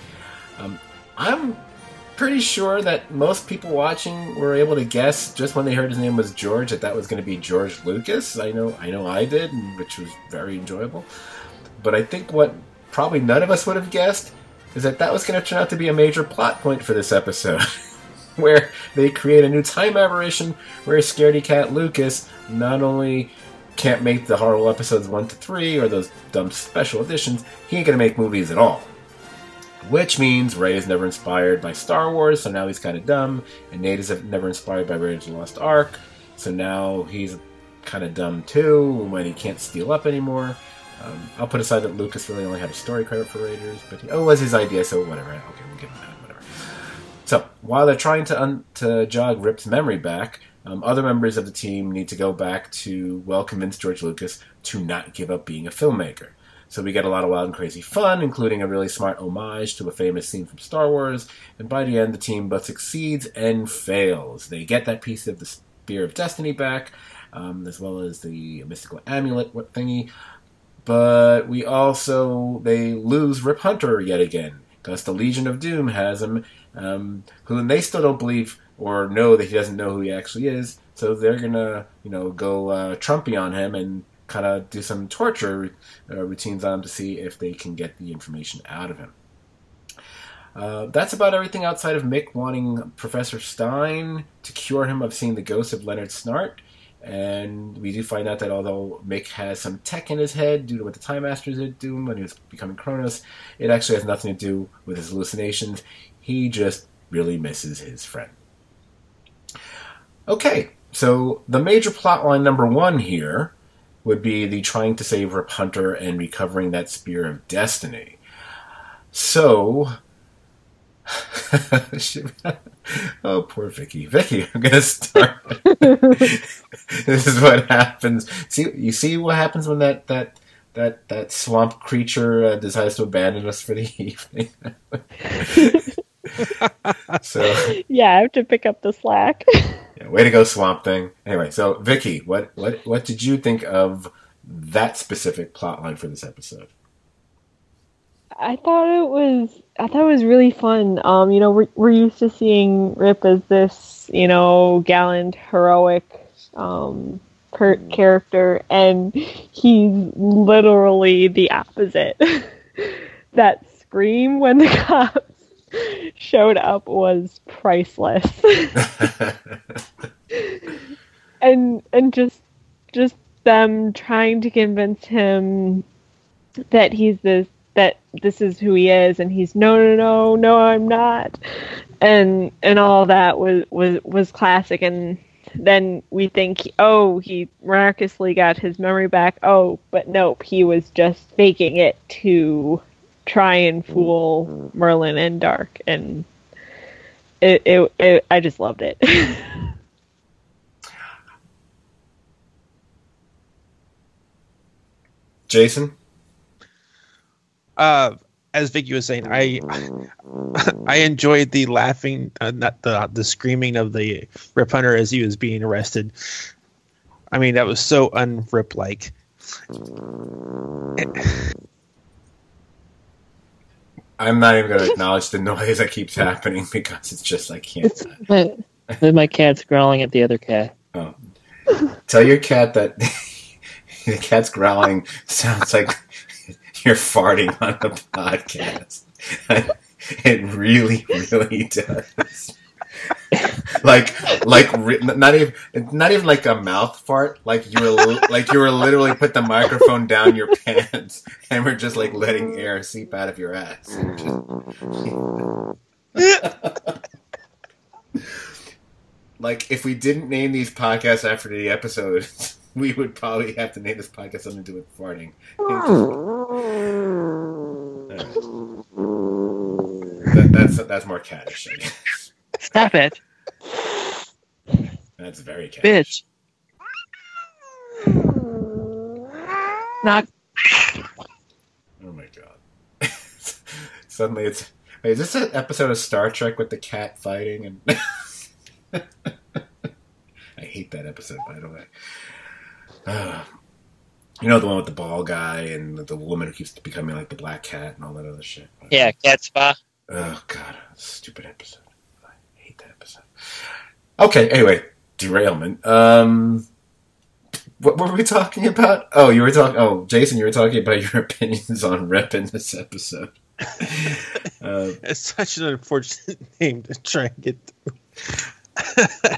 S1: I'm pretty sure that most people watching were able to guess just when they heard his name was George that was going to be George Lucas. I know I did, which was very enjoyable. But I think what probably none of us would have guessed is that was going to turn out to be a major plot point for this episode. Where they create a new time aberration where Scaredy Cat Lucas not only can't make the horrible episodes 1 to 3 or those dumb special editions, he ain't gonna make movies at all. Which means Ray is never inspired by Star Wars, so now he's kind of dumb, and Nate is never inspired by Raiders of the Lost Ark, so now he's kind of dumb too when he can't steal up anymore. I'll put aside that Lucas really only had a story credit for Raiders, but it was his idea, so whatever. Okay, we'll give him that. So, while they're trying to jog Rip's memory back, other members of the team need to go back to, convince George Lucas to not give up being a filmmaker. So we get a lot of wild and crazy fun, including a really smart homage to a famous scene from Star Wars, and by the end, the team both succeeds and fails. They get that piece of the Spear of Destiny back, as well as the mystical amulet thingy, but they lose Rip Hunter yet again. because the Legion of Doom has him, who they still don't believe or know that he doesn't know who he actually is. So they're gonna, go Trumpy on him and kind of do some torture routines on him to see if they can get the information out of him. That's about everything outside of Mick wanting Professor Stein to cure him of seeing the ghost of Leonard Snart. And we do find out that although Mick has some tech in his head due to what the Time Masters did to him when he was becoming Kronos, it actually has nothing to do with his hallucinations. He just really misses his friend. Okay, so the major plotline number 1 here would be the trying to save Rip Hunter and recovering that Spear of Destiny. So... oh, poor Vicky. Vicky, I'm going to start. This is what happens. You see what happens when that swamp creature decides to abandon us for the evening. So
S3: yeah, I have to pick up the slack.
S1: Yeah, way to go, Swamp Thing. Anyway, so Vicky, what did you think of that specific plotline for this episode?
S3: I thought it was really fun. We're used to seeing Rip as this, gallant, heroic character, and he's literally the opposite. That scream when the cops showed up was priceless. and just them trying to convince him that this is who he is, and he's no, I'm not, and all that was classic. And then we think, he miraculously got his memory back. But nope, he was just faking it to try and fool Merlin and Dark, and I just loved it.
S1: Jason?
S4: As Vicky was saying, I enjoyed the laughing, not the screaming of the Rip Hunter as he was being arrested. I mean, that was so un-Rip-like.
S1: I'm not even going to acknowledge the noise that keeps happening because it's just I can't.
S2: My cat's growling at the other cat.
S1: Oh. Tell your cat that the cat's growling sounds like you're farting on the podcast. It really, really does. Not even like a mouth fart. Like you were literally put the microphone down your pants and we're just like letting air seep out of your ass. Like if we didn't name these podcasts after the episodes, we would probably have to name this podcast something to do with farting. That's more cattish, I guess.
S2: Stop it.
S1: That's very cattish.
S2: Bitch. Not.
S1: Oh my god. Suddenly it's... Wait, is this an episode of Star Trek with the cat fighting? And I hate that episode, by the way. The one with the ball guy and the woman who keeps becoming like the black cat and all that other shit.
S2: Yeah, Cat Spa.
S1: Oh god, stupid episode. I hate that episode. Okay, anyway, derailment. What were we talking about? Jason, you were talking about your opinions on Rip in this episode.
S4: It's such an unfortunate name to try and get through.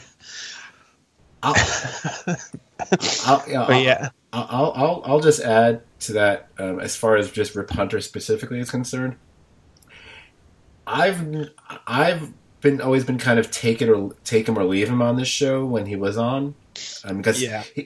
S1: I'll just add to that. As far as just Rip Hunter specifically is concerned, I've always been kind of take him or leave him on this show when he was on, because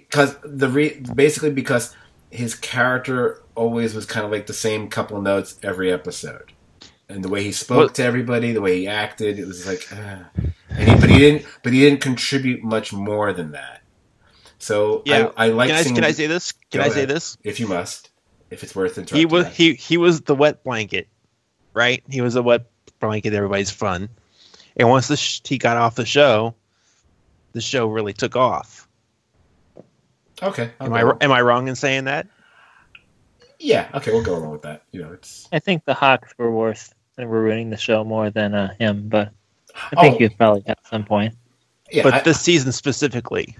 S1: his character always was kind of like the same couple notes every episode, and the way he spoke to everybody, the way he acted, it was like, but he didn't contribute much more than that. So yeah, I like.
S4: Can I say this? Can I say this?
S1: If you must, if it's worth interrupting.
S4: He was the wet blanket, right? He was the wet blanket. Everybody's fun, and once he got off the show really took off.
S1: Okay.
S4: Am I wrong in saying that?
S1: Yeah. Okay, we'll go along with that.
S2: I think the Hawks were worse ruining the show more than him, but I think he'd probably at some point.
S1: Yeah,
S4: but this season specifically.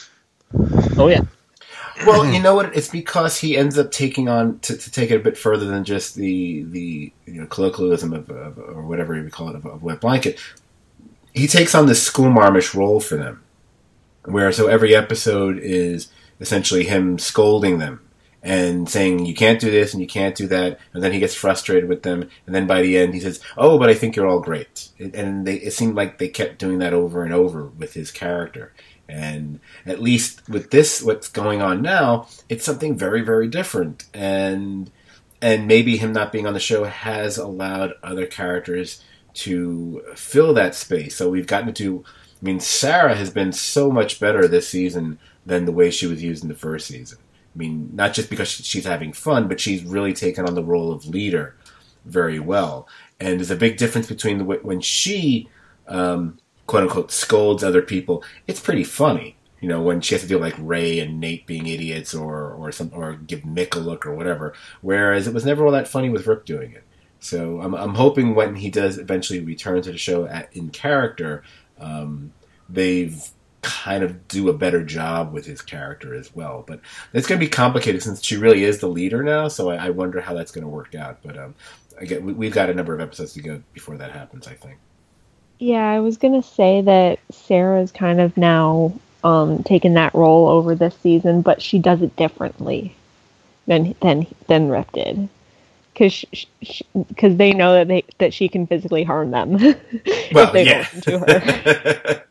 S2: Oh yeah.
S1: Well, you know what? It's because he ends up taking on to take it a bit further than just the colloquialism of or whatever you call it of wet blanket. He takes on this schoolmarmish role for them, where so every episode is essentially him scolding them and saying you can't do this and you can't do that, and then he gets frustrated with them, and then by the end he says, "Oh, but I think you're all great," and it seemed like they kept doing that over and over with his character. And at least with this, what's going on now, it's something very, very different. And maybe him not being on the show has allowed other characters to fill that space. So we've gotten to, I mean, Sarah has been so much better this season than the way she was used in the first season. I mean, not just because she's having fun, but she's really taken on the role of leader very well. And there's a big difference between when she, quote unquote, scolds other people. It's pretty funny, when she has to deal with like Ray and Nate being idiots or give Mick a look or whatever. Whereas it was never all that funny with Rip doing it. So I'm hoping when he does eventually return to the show in character, they've kind of do a better job with his character as well. But it's going to be complicated since she really is the leader now. So I wonder how that's going to work out. But again, we've got a number of episodes to go before that happens, I think.
S3: Yeah, I was gonna say that Sarah's kind of now taken that role over this season, but she does it differently than Rip did, because they know that she can physically harm them if they don't listen to her.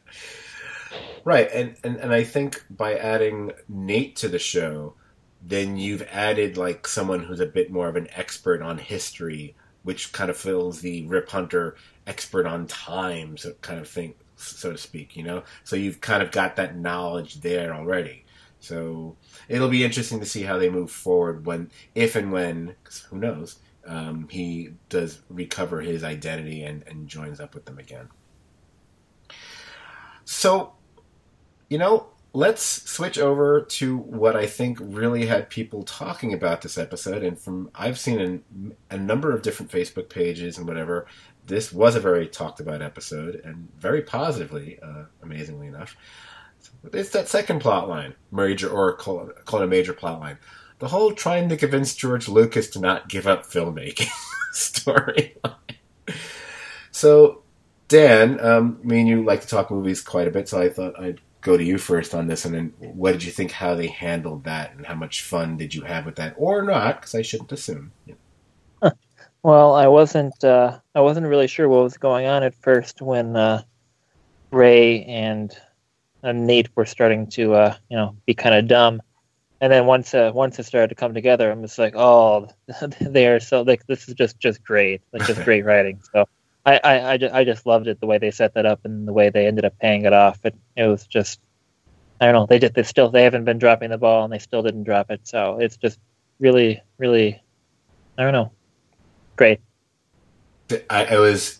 S1: Right, and I think by adding Nate to the show, then you've added like someone who's a bit more of an expert on history, which kind of fills the Rip Hunter expert on time, so kind of thing, so to speak, So you've kind of got that knowledge there already. So it'll be interesting to see how they move forward if and when, 'cause who knows, he does recover his identity and joins up with them again. So, let's switch over to what I think really had people talking about this episode. And I've seen a number of different Facebook pages and whatever, this was a very talked about episode, and very positively, amazingly enough. It's that second plot line, call it a major plot line. The whole trying to convince George Lucas to not give up filmmaking storyline. So, Dan, me and you like to talk movies quite a bit, so I thought I'd go to you first on this, and then what did you think how they handled that, and how much fun did you have with that, or not? Because I shouldn't assume.
S2: Well, I wasn't really sure what was going on at first when Ray and Nate were starting to be kind of dumb, and then once it started to come together, I'm just like, oh, they are so like this is just great, like just great writing. So I just loved it, the way they set that up and the way they ended up paying it off. It was just, I don't know, they haven't been dropping the ball, and they still didn't drop it. So it's just really, really, I don't know, great.
S1: I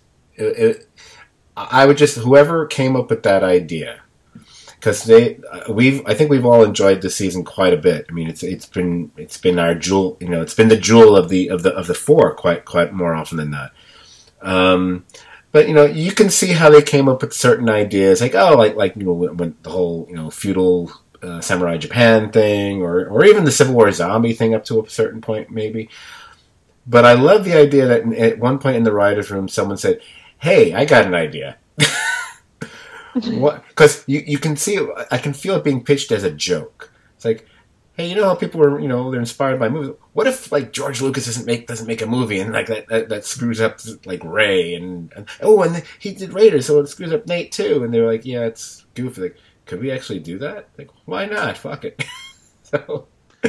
S1: would just, whoever came up with that idea, because I think we've all enjoyed this season quite a bit. I mean, it's been our jewel, it's been the jewel of the four quite more often than not. But you can see how they came up with certain ideas, like when the whole feudal samurai Japan thing, or even the Civil War zombie thing up to a certain point, maybe. But I love the idea that at one point in the writers' room, someone said, "Hey, I got an idea." What? Because you can see it, I can feel it being pitched as a joke. It's like, hey, how people are, they're inspired by movies. What if like George Lucas doesn't make a movie and like that screws up like Ray and he did Raiders, so it screws up Nate too. And they're like, yeah, it's goofy. Like, could we actually do that? Like, why not? Fuck it. So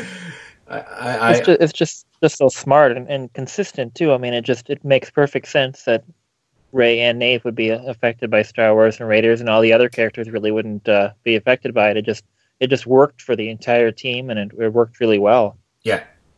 S2: it's just so smart and consistent too. I mean, it makes perfect sense that Ray and Nate would be affected by Star Wars and Raiders, and all the other characters really wouldn't be affected by it. It just worked for the entire team, and it worked really well.
S1: Yeah,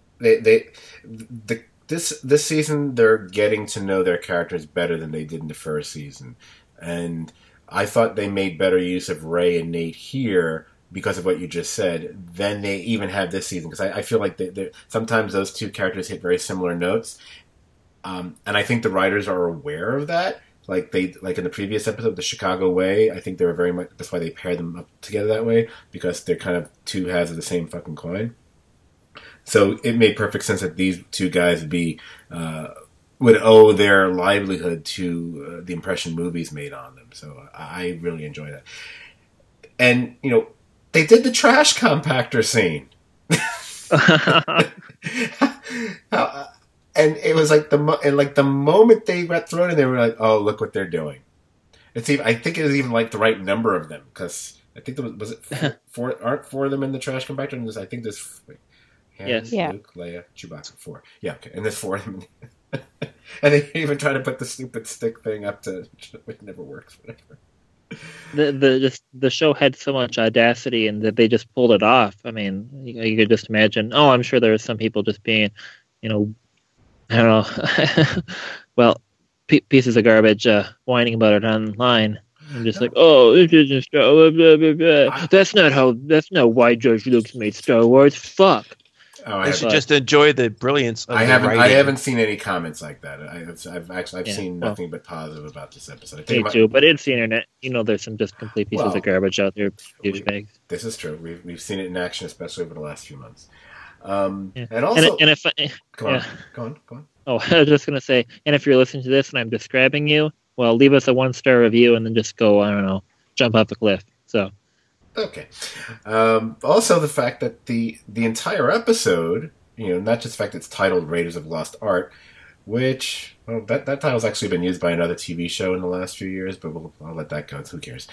S1: this season they're getting to know their characters better than they did in the first season, and I thought they made better use of Ray and Nate here because of what you just said than they even have this season. Because I feel like sometimes those two characters hit very similar notes. And I think the writers are aware of that. Like in the previous episode, The Chicago Way, I think they were very much, that's why they paired them up together that way, because they're kind of two halves of the same fucking coin. So it made perfect sense that these two guys would owe their livelihood to the impression movies made on them. So I really enjoy that. And, they did the trash compactor scene. And it was like the moment they got thrown in, they were like, "Oh, look what they're doing." I think it was even like the right number of them, because I think there was it four? Aren't four of them in the trash compactor? And I think there's
S2: Yes.
S1: Luke, Leia, Chewbacca, 4. Yeah, okay, and there's 4 of them. And they even try to put the stupid stick thing up to it never works. Whatever.
S2: The show had so much audacity, and that they just pulled it off. I mean, you could just imagine. Oh, I'm sure there were some people just being, I don't know. Well, pieces of garbage whining about it online. I'm just like, oh, this isn't Star Wars. Blah, blah, blah. That's not why George Lucas made Star Wars. Fuck.
S1: Oh,
S4: I should just enjoy the brilliance of the writing.
S1: I haven't seen any comments like that. I've seen nothing but positive about this episode.
S2: Me too, but it's the internet. There's some just complete pieces of garbage out there. Douchebags.
S1: This is true. We've seen it in action, especially over the last few months.
S2: And
S1: also,
S2: go
S1: on.
S2: Oh, I was just gonna say, and if you're listening to this and I'm describing you, well, leave us a 1-star review and then just go, I don't know, jump off the cliff. So. Okay.
S1: Also, the fact that the entire episode, not just the fact it's titled Raiders of Lost Ark, which, well, that title's actually been used by another TV show in the last few years, but I'll let that go. Who cares?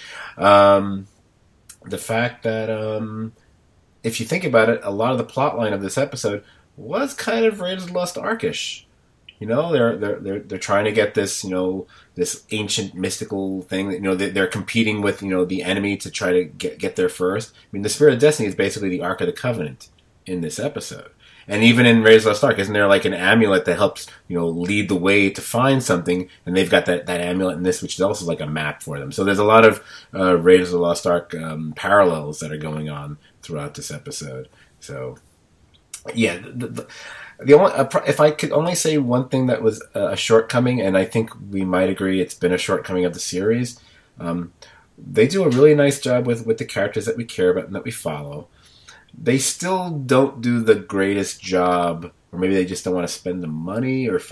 S1: The fact that, if you think about it, a lot of the plot line of this episode was kind of Raiders of Lost Ark-ish. They're trying to get this, this ancient mystical thing that, they're competing with, the enemy to try to get there first. I mean, the Spirit of Destiny is basically the Ark of the Covenant in this episode. And even in Raiders of Lost Ark, isn't there like an amulet that helps, lead the way to find something? And they've got that amulet in this, which is also like a map for them. So there's a lot of Raiders of the Lost Ark parallels that are going on throughout this episode. So, yeah, the only, if I could only say one thing that was a shortcoming, and I think we might agree it's been a shortcoming of the series, they do a really nice job with the characters that we care about and that we follow. They still don't do the greatest job, or maybe they just don't want to spend the money or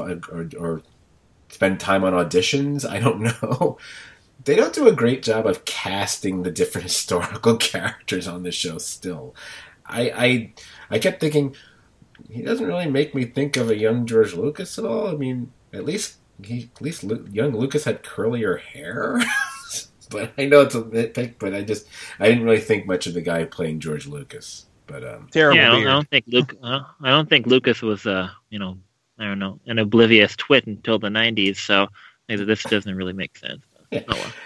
S1: spend time on auditions. I don't know. They don't do a great job of casting the different historical characters on the show still. I kept thinking, he doesn't really make me think of a young George Lucas at all. I mean, at least young Lucas had curlier hair. But I know it's a nitpick, but I didn't really think much of the guy playing George Lucas. But
S4: terrible.
S2: Yeah, I don't think Lucas was I don't know, an oblivious twit until the 90s. So maybe this doesn't really make sense.
S1: Yeah.
S2: Oh well.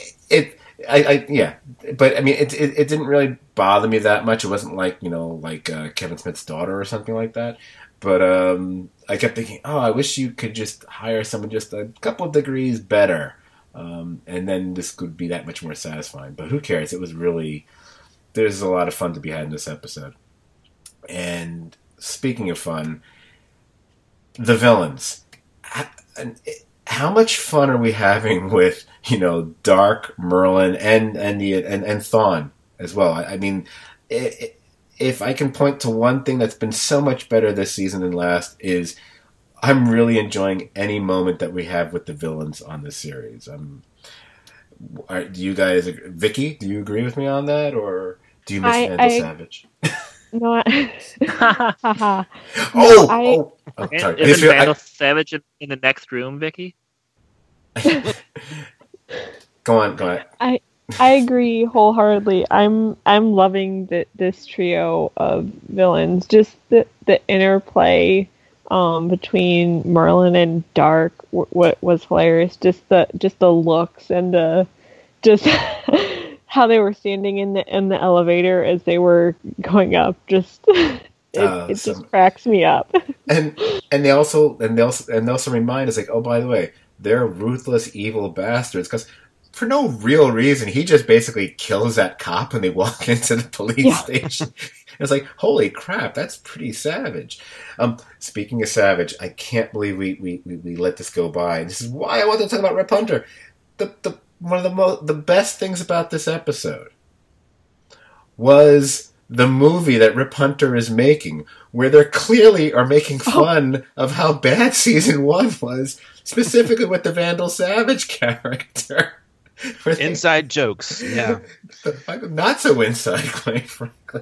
S1: But I mean, it didn't really bother me that much. It wasn't like Kevin Smith's daughter or something like that. But I kept thinking, oh, I wish you could just hire someone just a couple of degrees better, and then this could be that much more satisfying. But who cares? It was really, there's a lot of fun to be had in this episode. And speaking of fun, the villains. How much fun are we having with Dark, Merlin, and Thawne as well? I mean, if I can point to one thing that's been so much better this season than last, is I'm really enjoying any moment that we have with the villains on this series. Do you guys, Vicky? Do you agree with me on that, or do you miss Vandal Savage?
S3: No.
S1: Sorry.
S2: Isn't Vandal Savage in the next room, Vicky?
S1: Go on.
S3: I agree wholeheartedly. I'm loving this trio of villains. Just the interplay between Merlin and Dark was hilarious. Just the looks and just how they were standing in the elevator as they were going up. Just it just cracks me up.
S1: And they also remind us, like, oh, by the way, they're ruthless, evil bastards, because for no real reason, he just basically kills that cop when they walk into the police station. it's like, holy crap, that's pretty savage. Speaking of savage, I can't believe we let this go by. This is why I want to talk about Rip Hunter. One of the best things about this episode was the movie that Rip Hunter is making, where they clearly are making fun of how bad season 1 was, specifically with the Vandal Savage character.
S4: Inside jokes, yeah.
S1: Not so inside, quite frankly.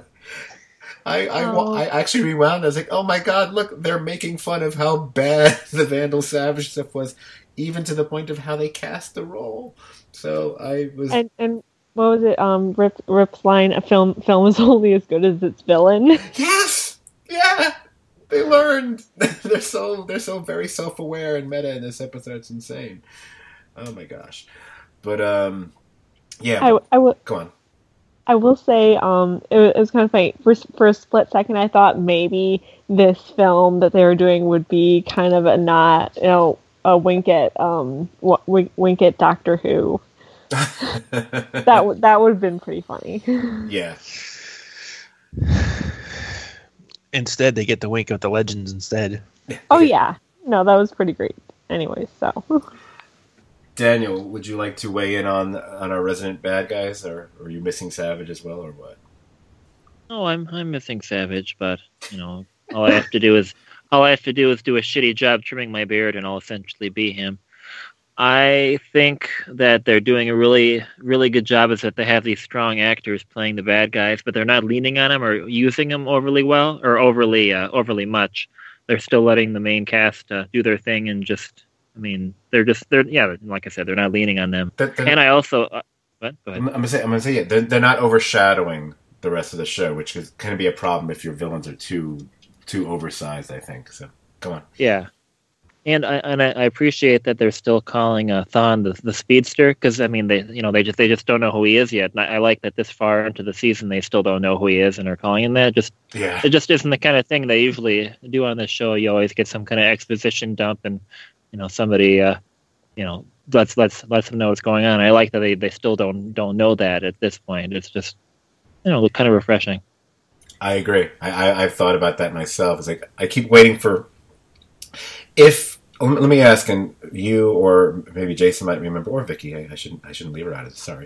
S1: I actually rewound. I was like, oh my god, look, they're making fun of how bad the Vandal Savage stuff was, even to the point of how they cast the role. So I was...
S3: And what was it? Rip's line, a film is only as good as its villain.
S1: Yes! Yeah! They learned. They're so very self-aware and meta in this episode. It's insane. Oh my gosh. But, yeah. Go on.
S3: I will say, it was kind of funny. For a split second, I thought maybe this film that they were doing would be kind of a wink at Doctor Who. that would have been pretty funny.
S1: Yeah.
S4: Instead, they get the wink of the Legends instead.
S3: Oh yeah, no, that was pretty great. Anyways, so
S1: Daniel, would you like to weigh in on our resident bad guys, or are you missing Savage as well, or what?
S2: Oh, I'm missing Savage, but all I have to do is do a shitty job trimming my beard, and I'll essentially be him. I think that they're doing a really, really good job is that they have these strong actors playing the bad guys, but they're not leaning on them or using them overly well or overly much. They're still letting the main cast do their thing and they're like I said, they're not leaning on them. And I also, what? Go ahead.
S1: I'm gonna say, yeah, they're not overshadowing the rest of the show, which is kind of be a problem if your villains are too oversized, I think. So, come on.
S2: Yeah. And I appreciate that they're still calling Thawne the speedster, because they just don't know who he is yet. And I like that this far into the season they still don't know who he is and are calling him that. It just isn't the kind of thing they usually do on this show. You always get some kind of exposition dump, and somebody lets them know what's going on. I like that they still don't know that at this point. It's just kind of refreshing.
S1: I agree. I've thought about that myself. It's like I keep waiting for. Let me ask, and you or maybe Jason might remember, or Vicky. I shouldn't leave her out of this. Sorry.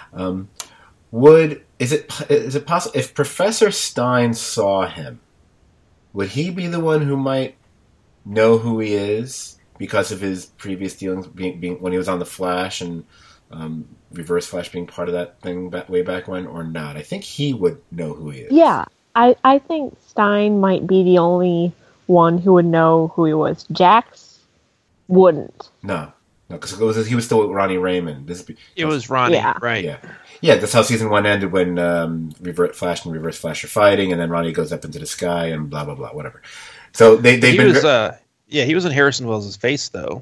S1: Is it possible if Professor Stein saw him, would he be the one who might know who he is because of his previous dealings, being when he was on the Flash and Reverse Flash being part of that thing way back when, or not? I think he would know who he is.
S3: Yeah, I think Stein might be the only one who would know who he was. Jax wouldn't.
S1: No, because he was still with Ronnie Raymond.
S4: It was Ronnie,
S3: yeah.
S4: Right?
S1: Yeah. That's how season 1 ended when Flash and Reverse Flash are fighting, and then Ronnie goes up into the sky and blah blah blah, whatever. So he
S4: was in Harrison Wells' face though.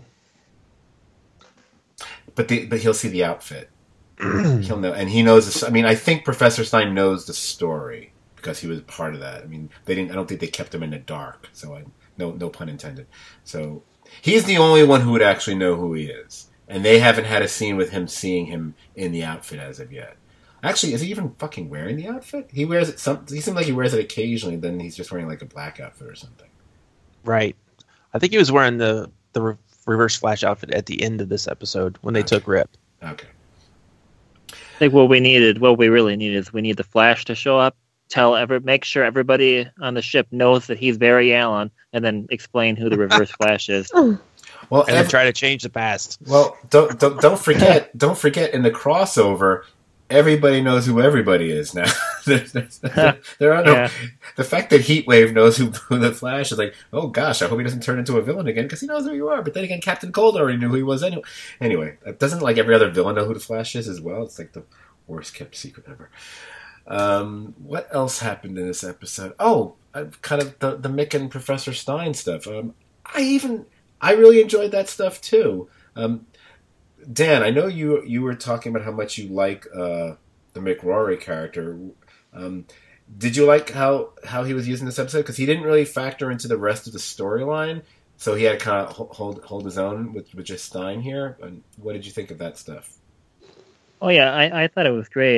S1: But he'll see the outfit. He'll know, and he knows this. I think Professor Stein knows the story because he was part of that. I don't think they kept him in the dark. So no pun intended. So he's the only one who would actually know who he is, and they haven't had a scene with him seeing him in the outfit as of yet. Actually, is he even fucking wearing the outfit? He wears it. He seems like he wears it occasionally. Then he's just wearing like a black outfit or something.
S4: Right. I think he was wearing the Reverse Flash outfit at the end of this episode when they took Rip.
S1: Okay.
S2: I think what we really need is we need the Flash to show up, make sure everybody on the ship knows that he's Barry Allen, and then explain who the Reverse Flash is.
S1: Well,
S4: and then try to change the past.
S1: Well, don't forget in the crossover, everybody knows who everybody is now. There are no. Yeah. The fact that Heatwave knows who the Flash is, like, oh gosh, I hope he doesn't turn into a villain again because he knows who you are. But then again, Captain Cold already knew who he was anyway. Anyway, doesn't like every other villain know who the Flash is as well? It's like the worst kept secret ever. What else happened in this episode? Oh, kind of the Mick and Professor Stein stuff. I really enjoyed that stuff too. Dan, I know you were talking about how much you like the Mick Rory character. Did you like how he was used in this episode? Because he didn't really factor into the rest of the storyline, so he had to kind of hold his own with just Stein here. And what did you think of that stuff?
S2: Oh yeah, I thought it was great.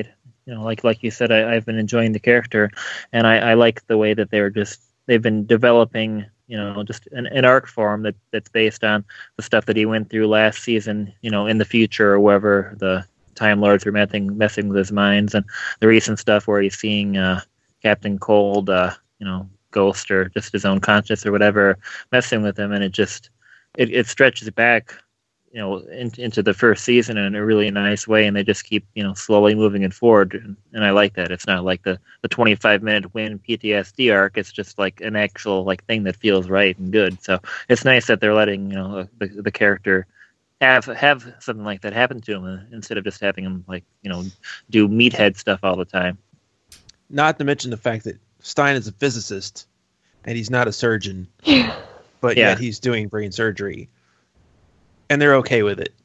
S2: like you said, I've been enjoying the character, and I like the way that they've been developing, just an arc for him that's based on the stuff that he went through last season, in the future, or wherever the Time Lords were messing with his minds, and the recent stuff where he's seeing Captain Cold, ghost or just his own conscience or whatever, messing with him, and it stretches back, into the first season in a really nice way, and they just keep, slowly moving it forward, and I like that. It's not like the 25-minute win PTSD arc. It's just like an actual thing that feels right and good. So it's nice that they're letting the character have something like that happen to him, instead of just having him do meathead stuff all the time.
S4: Not to mention the fact that Stein is a physicist and he's not a surgeon, but yet he's doing brain surgery. And they're okay with it.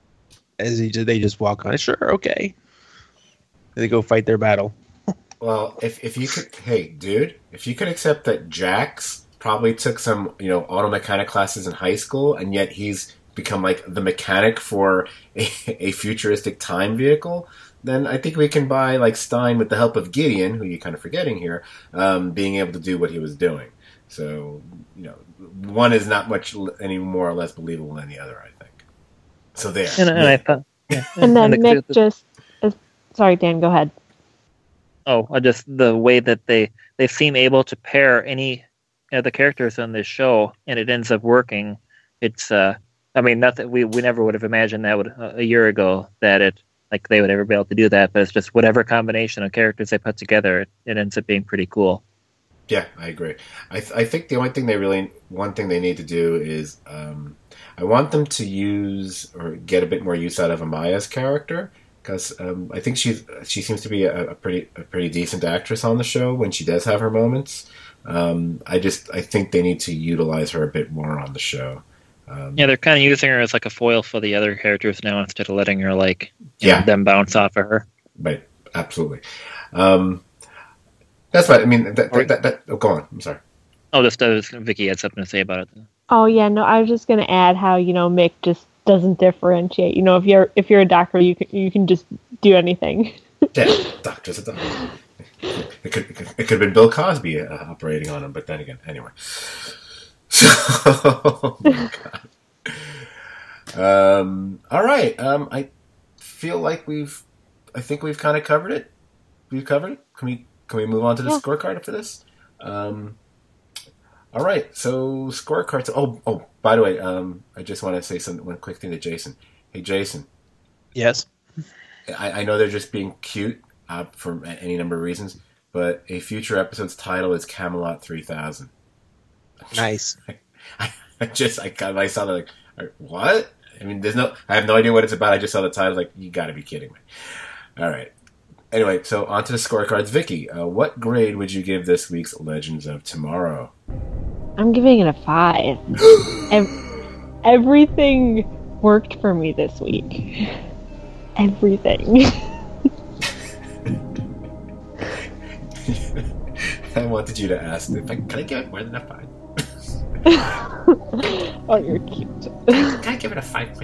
S4: They just walk on it. Sure, okay. And they go fight their battle.
S1: Well, if you could, hey, dude, if you could accept that Jax probably took some, auto mechanic classes in high school, and yet he's become like the mechanic for a futuristic time vehicle, then I think we can buy like Stein with the help of Gideon, who you're kind of forgetting here, being able to do what he was doing. So, one is not much any more or less believable than the other, I think. So there.
S2: And I thought,
S3: and then Mick sorry, Dan, go ahead.
S2: Oh, just the way that they seem able to pair any of the characters on this show, and it ends up working. It's, not that we never would have imagined that a year ago, that they would ever be able to do that, but it's just whatever combination of characters they put together, it ends up being pretty cool.
S1: Yeah, I agree. I think the only thing one thing they need to do is, I want them to use or get a bit more use out of Amaya's character, because I think she seems to be a pretty decent actress on the show when she does have her moments. I think they need to utilize her a bit more on the show.
S2: They're kind of using her as like a foil for the other characters now, instead of letting her them bounce off of her.
S1: Right, absolutely. That's right. I mean, go on. I'm sorry.
S2: Oh, Vicky had something to say about it.
S3: Oh yeah, no, I was just going to add how Mick just doesn't differentiate. If you're a doctor, you can just do anything.
S1: Yeah, doctor's a doctor. It could have been Bill Cosby operating on him, but then again, anyway. So, oh my God. All right. I feel like I think we've kind of covered it. We've covered it. Can we move on to the scorecard after this? All right. So scorecards. Oh, by the way, I just want to say one quick thing to Jason. Hey, Jason.
S4: Yes.
S1: I know they're just being cute for any number of reasons, but a future episode's title is Camelot 3000.
S4: Nice.
S1: I saw that what? I mean, I have no idea what it's about. I just saw the title, you got to be kidding me. All right. Anyway, so on to the scorecards. Vicky, what grade would you give this week's Legends of Tomorrow?
S3: I'm giving it a 5. Everything worked for me this week. Everything.
S1: I wanted you to ask, can I give it more than a 5?
S3: Oh, you're cute.
S1: Can I give it a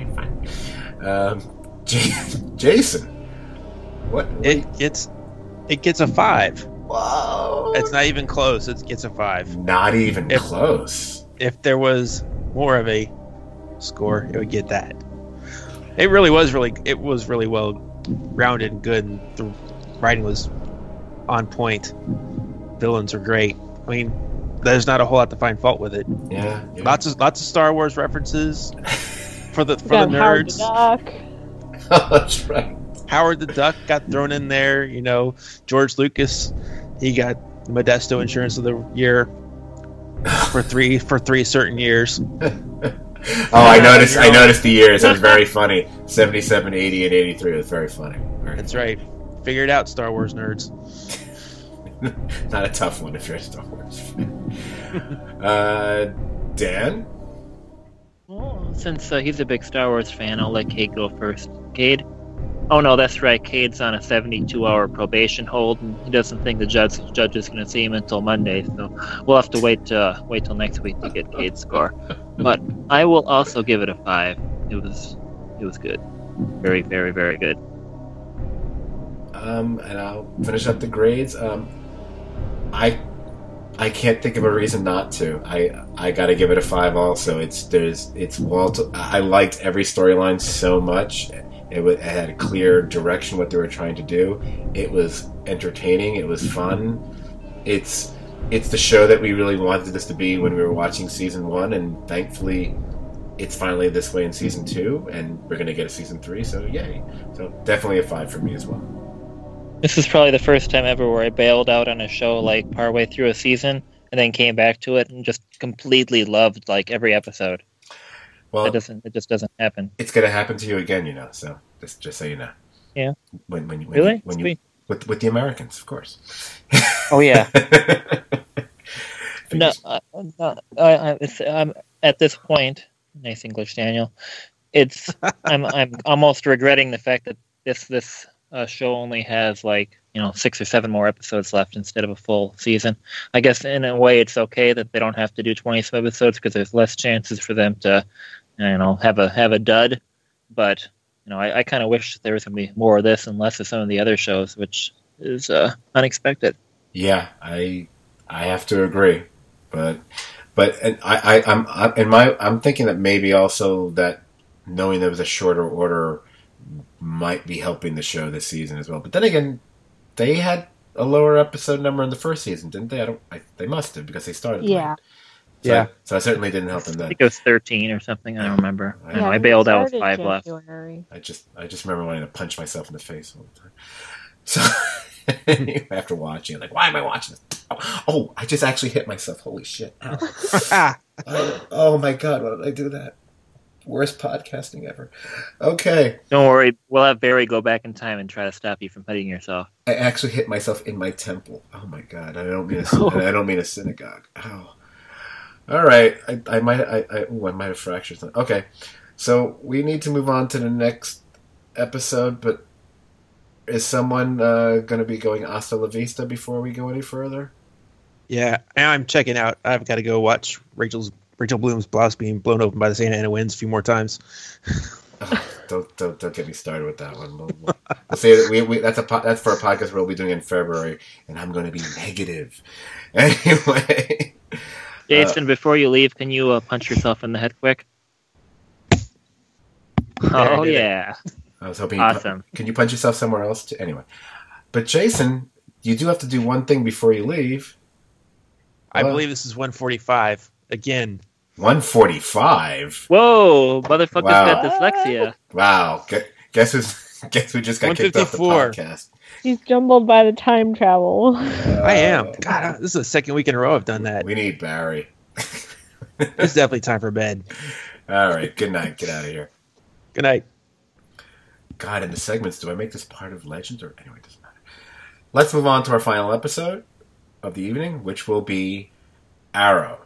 S1: 5.5? Jason, what?
S4: It gets a 5.
S1: Whoa!
S4: It's not even close. It gets a 5.
S1: Not even close.
S4: If there was more of a score, it would get that. It was really well rounded and good, and the writing was on point. Villains are great. I mean, there's not a whole lot to find fault with it.
S1: Yeah.
S4: Lots of Star Wars references for the nerds.
S3: Howard the Duck.
S1: Oh, that's right.
S4: Howard the Duck got thrown in there. George Lucas, he got Modesto Insurance of the Year for three certain years.
S1: I noticed the years. It was very funny. 77, 80, and 83. It was very funny.
S4: That's right. Figure it out, Star Wars nerds.
S1: Not a tough one if you're a Star Wars fan. Dan?
S2: Well, since he's a big Star Wars fan, I'll let Cade go first. Cade? Oh no, that's right. Cade's on a 72-hour probation hold, and he doesn't think the judge is going to see him until Monday. So we'll have to wait till next week to get Cade's score. But I will also give it a 5. It was good, very, very, very good.
S1: and I'll finish up the grades. I can't think of a reason not to. I got to give it a 5 also. It's Walt. I liked every storyline so much. It had a clear direction what they were trying to do. It was entertaining. It was fun. It's the show that we really wanted this to be when we were watching season 1, and thankfully it's finally this way in season 2, and we're going to get a season 3, so yay. So definitely a 5 for me as well.
S2: This is probably the first time ever where I bailed out on a show like partway through a season and then came back to it and just completely loved like every episode.
S1: Well,
S2: it just doesn't happen.
S1: It's going to happen to you again, so just so you know.
S2: Yeah.
S1: When
S2: really?
S1: you with the Americans, of course.
S2: Oh yeah. No, I'm at this point. Nice English, Daniel. I'm almost regretting the fact that this show only has 6 or 7 more episodes left instead of a full season. I guess in a way it's okay that they don't have to do 27 episodes because there's less chances for them to, have a dud. But I kind of wish there was going to be more of this and less of some of the other shows, which is unexpected.
S1: Yeah, I have to agree, but I'm thinking that maybe also that knowing there was a shorter order might be helping the show this season as well. But then again, they had a lower episode number in the first season, didn't they? They must have, because they started late. So I certainly didn't help them then.
S2: I think it was 13 or something. I don't remember. I bailed out with 5 left.
S1: I just remember wanting to punch myself in the face all the time. So after watching, why am I watching this? Oh, I just actually hit myself. Holy shit! Oh my god! Why did I do that? Worst podcasting ever. Okay.
S2: Don't worry. We'll have Barry go back in time and try to stop you from hitting yourself.
S1: I actually hit myself in my temple. Oh my god! I don't mean a synagogue. Oh. All right. I might have fractured something. Okay. So we need to move on to the next episode, but is someone going to be going hasta la vista before we go any further?
S4: Yeah, I'm checking out. I've got to go watch Rachel Bloom's blouse being blown open by the Santa Ana winds a few more times.
S1: Don't get me started with that one. We'll say that that's for a podcast we'll be doing in February, and I'm going to be negative. Anyway,
S2: Jason, before you leave, can you punch yourself in the head quick? Oh yeah!
S1: I was hoping.
S2: Awesome.
S1: Can you punch yourself somewhere else? Anyway, but Jason, you do have to do one thing before you leave.
S4: I believe this is 145 again.
S1: 145.
S2: Whoa, motherfucker's got dyslexia.
S1: Wow. Guess who just got kicked off the podcast?
S3: He's jumbled by the time travel.
S4: I am. God, this is the second week in a row I've done that.
S1: We need Barry.
S4: It's definitely time for bed.
S1: All right. Good night. Get out of here.
S4: Good night.
S1: God, in the segments, do I make this part of Legends or anyway? It doesn't matter. Let's move on to our final episode of the evening, which will be Arrow.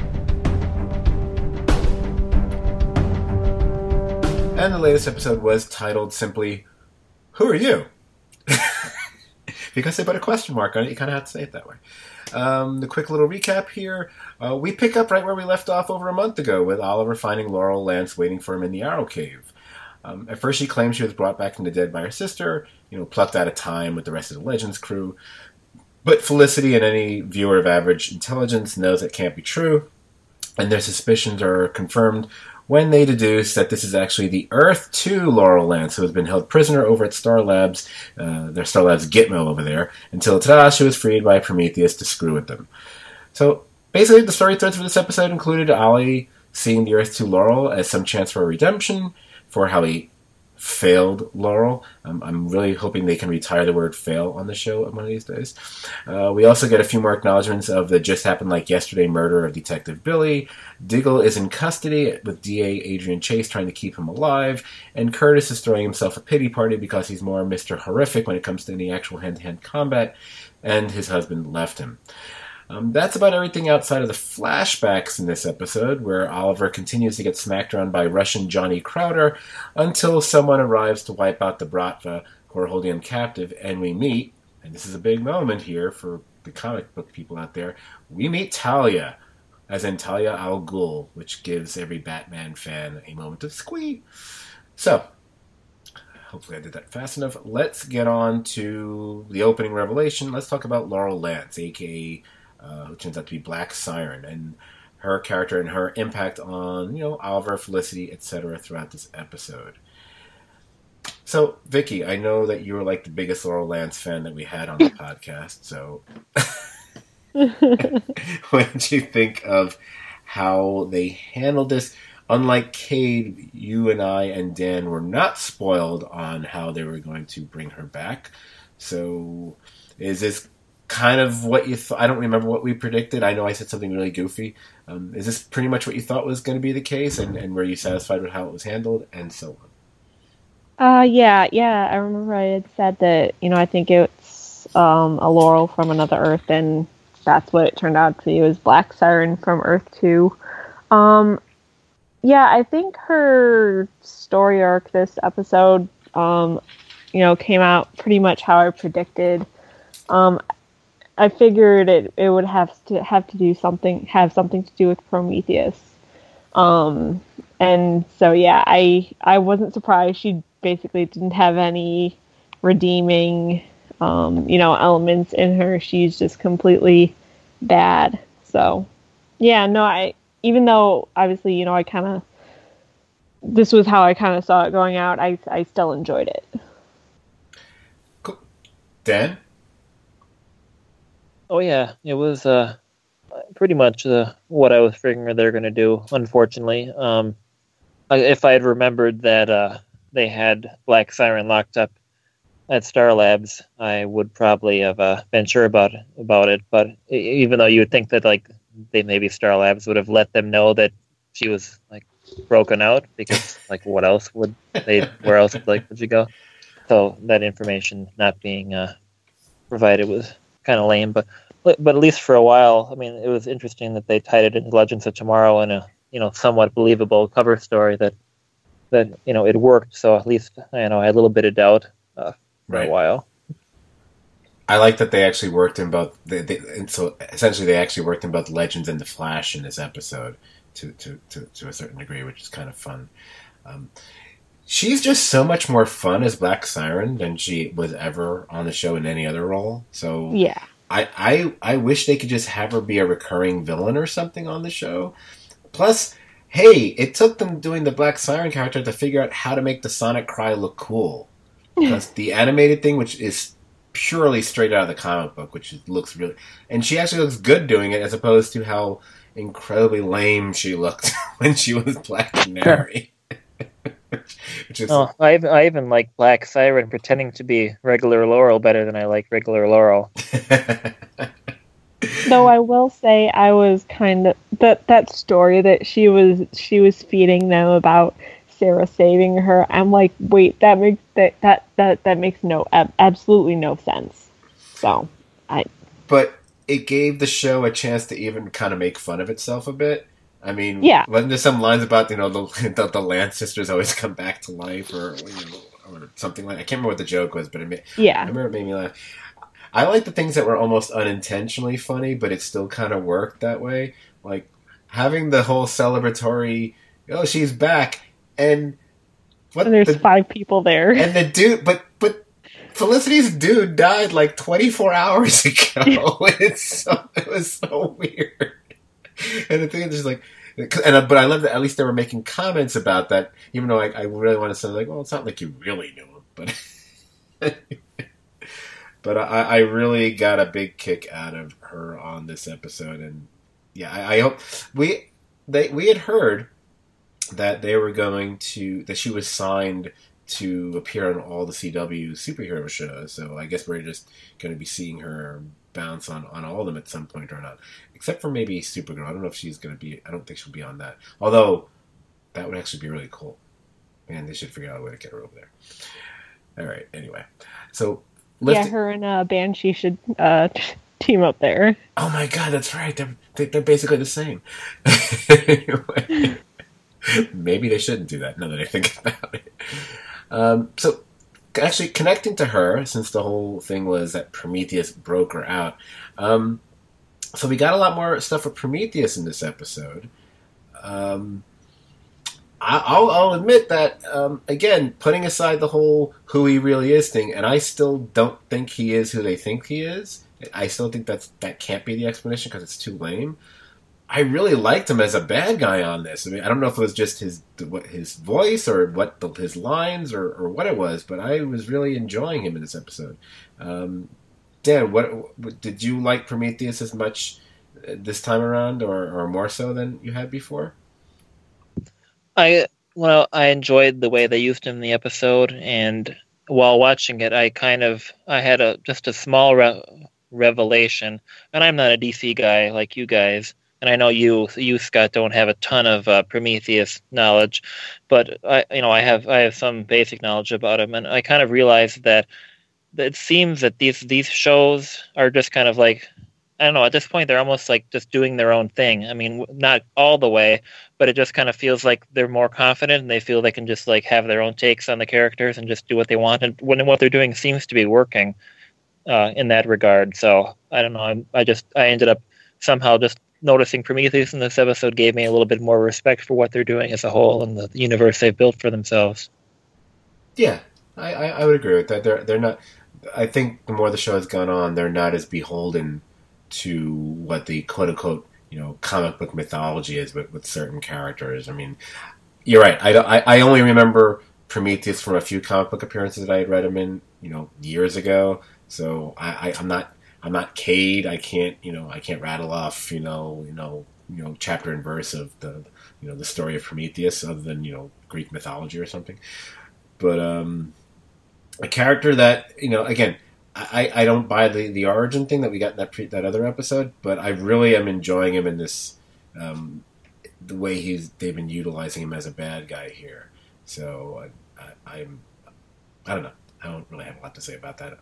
S1: And the latest episode was titled simply, "Who are you?" Because they put a question mark on it, you kind of have to say it that way. The quick little recap here. We pick up right where we left off over a month ago, with Oliver finding Laurel Lance waiting for him in the Arrow Cave. At first she claims she was brought back from the dead by her sister, plucked out of time with the rest of the Legends crew. But Felicity and any viewer of average intelligence knows it can't be true, and their suspicions are confirmed when they deduce that this is actually the Earth 2 Laurel Lance, who has been held prisoner over at Star Labs, their Star Labs Gitmo over there, until she was freed by Prometheus to screw with them. So basically the story threads for this episode included Ollie seeing the Earth 2 Laurel as some chance for redemption for how he failed Laurel. I'm really hoping they can retire the word fail on the show one of these days. We also get a few more acknowledgments of the just happened like yesterday murder of Detective Billy. Diggle is in custody with DA Adrian Chase trying to keep him alive, and Curtis is throwing himself a pity party because he's more Mr. Horrific when it comes to any actual hand-to-hand combat, and his husband left him. That's about everything outside of the flashbacks in this episode, where Oliver continues to get smacked around by Russian Johnny Crowder until someone arrives to wipe out the Bratva who are holding him captive, and we meet, and this is a big moment here for the comic book people out there, we meet Talia, as in Talia al Ghul, which gives every Batman fan a moment of squee. So, hopefully I did that fast enough. Let's get on to the opening revelation. Let's talk about Laurel Lance, a.k.a. Who turns out to be Black Siren, and her character and her impact on, Oliver, Felicity, etc. throughout this episode. So, Vicky, I know that you were like the biggest Laurel Lance fan that we had on the podcast, so what did you think of how they handled this? Unlike Cade, you and I and Dan were not spoiled on how they were going to bring her back. So, is this kind of what you thought? I don't remember what we predicted. I know I said something really goofy. Is this pretty much what you thought was going to be the case, and were you satisfied with how it was handled, and so
S3: on? Yeah. I remember I had said that, I think it's a Laurel from another Earth, and that's what it turned out to be. It was Black Siren from Earth 2. Yeah, I think her story arc this episode, came out pretty much how I predicted. I figured it would have something to do with Prometheus. And so yeah, I wasn't surprised. She basically didn't have any redeeming, elements in her. She's just completely bad. So yeah, no, even though obviously, this was how I kind of saw it going out, I still enjoyed it.
S1: Cool. Dan?
S2: Oh yeah, it was pretty much what I was figuring they're going to do, unfortunately. If I had remembered that they had Black Siren locked up at Star Labs, I would probably have been sure about it. But even though you would think that maybe Star Labs would have let them know that she was broken out, because where else would she go? So that information not being provided was kind of lame, but at least for a while, I mean, it was interesting that they tied it into Legends of Tomorrow in a somewhat believable cover story that it worked. So at least I had a little bit of doubt for a while.
S1: I like that they actually worked in both. So essentially, they actually worked in both Legends and the Flash in this episode to a certain degree, which is kind of fun. She's just so much more fun as Black Siren than she was ever on the show in any other role. So
S3: yeah,
S1: I wish they could just have her be a recurring villain or something on the show. Plus, hey, it took them doing the Black Siren character to figure out how to make the Sonic cry look cool. Because the animated thing, which is purely straight out of the comic book, which looks really... And she actually looks good doing it, as opposed to how incredibly lame she looked when she was Black Canary.
S2: I even like Black Siren pretending to be regular Laurel better than I like regular Laurel.
S3: Though I will say, I was kind of that story that she was feeding them about Sarah saving her. I'm like, wait, that makes that makes absolutely no sense. So
S1: But it gave the show a chance to even kind of make fun of itself a bit. I mean, wasn't there some lines about the Lance sisters always come back to life or something like? I can't remember what the joke was, but I remember it made me laugh. I like the things that were almost unintentionally funny, but it still kind of worked that way. Like having the whole celebratory, oh, she's back, and
S3: there's 5 people there,
S1: and the dude, but Felicity's dude died 24 hours ago. It was so weird. And the thing is just but I love that at least they were making comments about that, even though I really want to say well, it's not like you really knew him, but but I really got a big kick out of her on this episode, and yeah, I hope we had heard that they were that she was signed to appear on all the CW superhero shows, so I guess we're just going to be seeing her bounce on all of them at some point or not. Except for maybe Supergirl. I don't know if she's going to be... I don't think she'll be on that. Although, that would actually be really cool. Man, they should figure out a way to get her over there. All right, anyway. So,
S3: her and Banshee should team up there.
S1: Oh my god, that's right. They're basically the same. Anyway, maybe they shouldn't do that, now that I think about it. So, actually, connecting to her, since the whole thing was that Prometheus broke her out... So we got a lot more stuff with Prometheus in this episode. I I'll admit that, again, putting aside the whole who he really is thing, and I still don't think he is who they think he is. I still think that can't be the explanation because it's too lame. I really liked him as a bad guy on this. I mean, I don't know if it was just his voice or his lines or what it was, but I was really enjoying him in this episode. Dan, what did you like Prometheus as much this time around, or more so than you had before?
S2: I enjoyed the way they used him in the episode, and while watching it, I had just a small revelation. And I'm not a DC guy like you guys, and I know you Scott don't have a ton of Prometheus knowledge, but I have some basic knowledge about him, and I kind of realized that it seems that these shows are just kind of like, I don't know, at this point they're almost like just doing their own thing. I mean, not all the way, but it just kind of feels like they're more confident and they feel they can just like have their own takes on the characters and just do what they want. And what they're doing seems to be working in that regard. So I don't know. I ended up somehow just noticing Prometheus in this episode gave me a little bit more respect for what they're doing as a whole and the universe they've built for themselves.
S1: Yeah, I would agree with that. They're not. I think the more the show has gone on, they're not as beholden to what the quote unquote comic book mythology is with certain characters. I mean, you're right. I only remember Prometheus from a few comic book appearances that I had read him in years ago. So I'm not Cade. I can't rattle off chapter and verse of the story of Prometheus other than Greek mythology or something. But a character that again, I don't buy the origin thing that we got in that other episode, but I really am enjoying him in this, the way they've been utilizing him as a bad guy here. So I don't know. I don't really have a lot to say about that.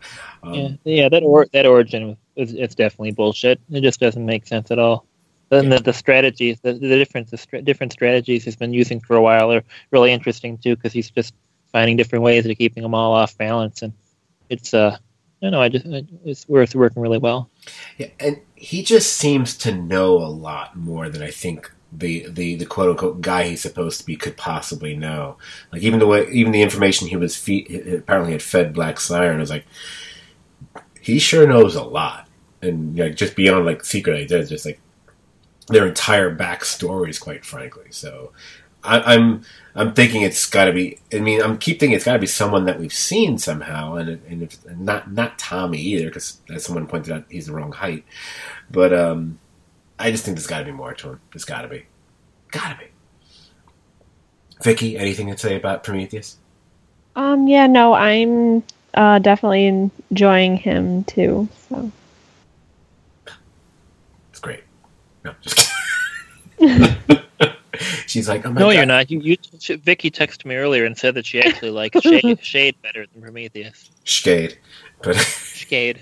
S2: That origin it's definitely bullshit. It just doesn't make sense at all. Then the strategies, the different strategies he's been using for a while are really interesting too, because he's just finding different ways of keeping them all off balance, and it's it's working really well.
S1: Yeah, and he just seems to know a lot more than I think the quote unquote guy he's supposed to be could possibly know. Like even the information he was apparently had fed Black Siren, I was like, he sure knows a lot, and just beyond like secret ideas, just like their entire backstories, quite frankly. So I'm thinking it's got to be. I mean, I'm keep thinking it's got to be someone that we've seen somehow, and if not Tommy either, because as someone pointed out, he's the wrong height. But I just think there's got to be more to him. There's got to be. Vicky, anything to say about Prometheus?
S3: Yeah, no, I'm definitely enjoying him too. So
S1: it's great. No, just kidding. She's like, oh my
S2: no,
S1: God.
S2: You're not. Vicky texted me earlier and said that she actually likes Shade better than Prometheus.
S1: Shade.
S2: Shade.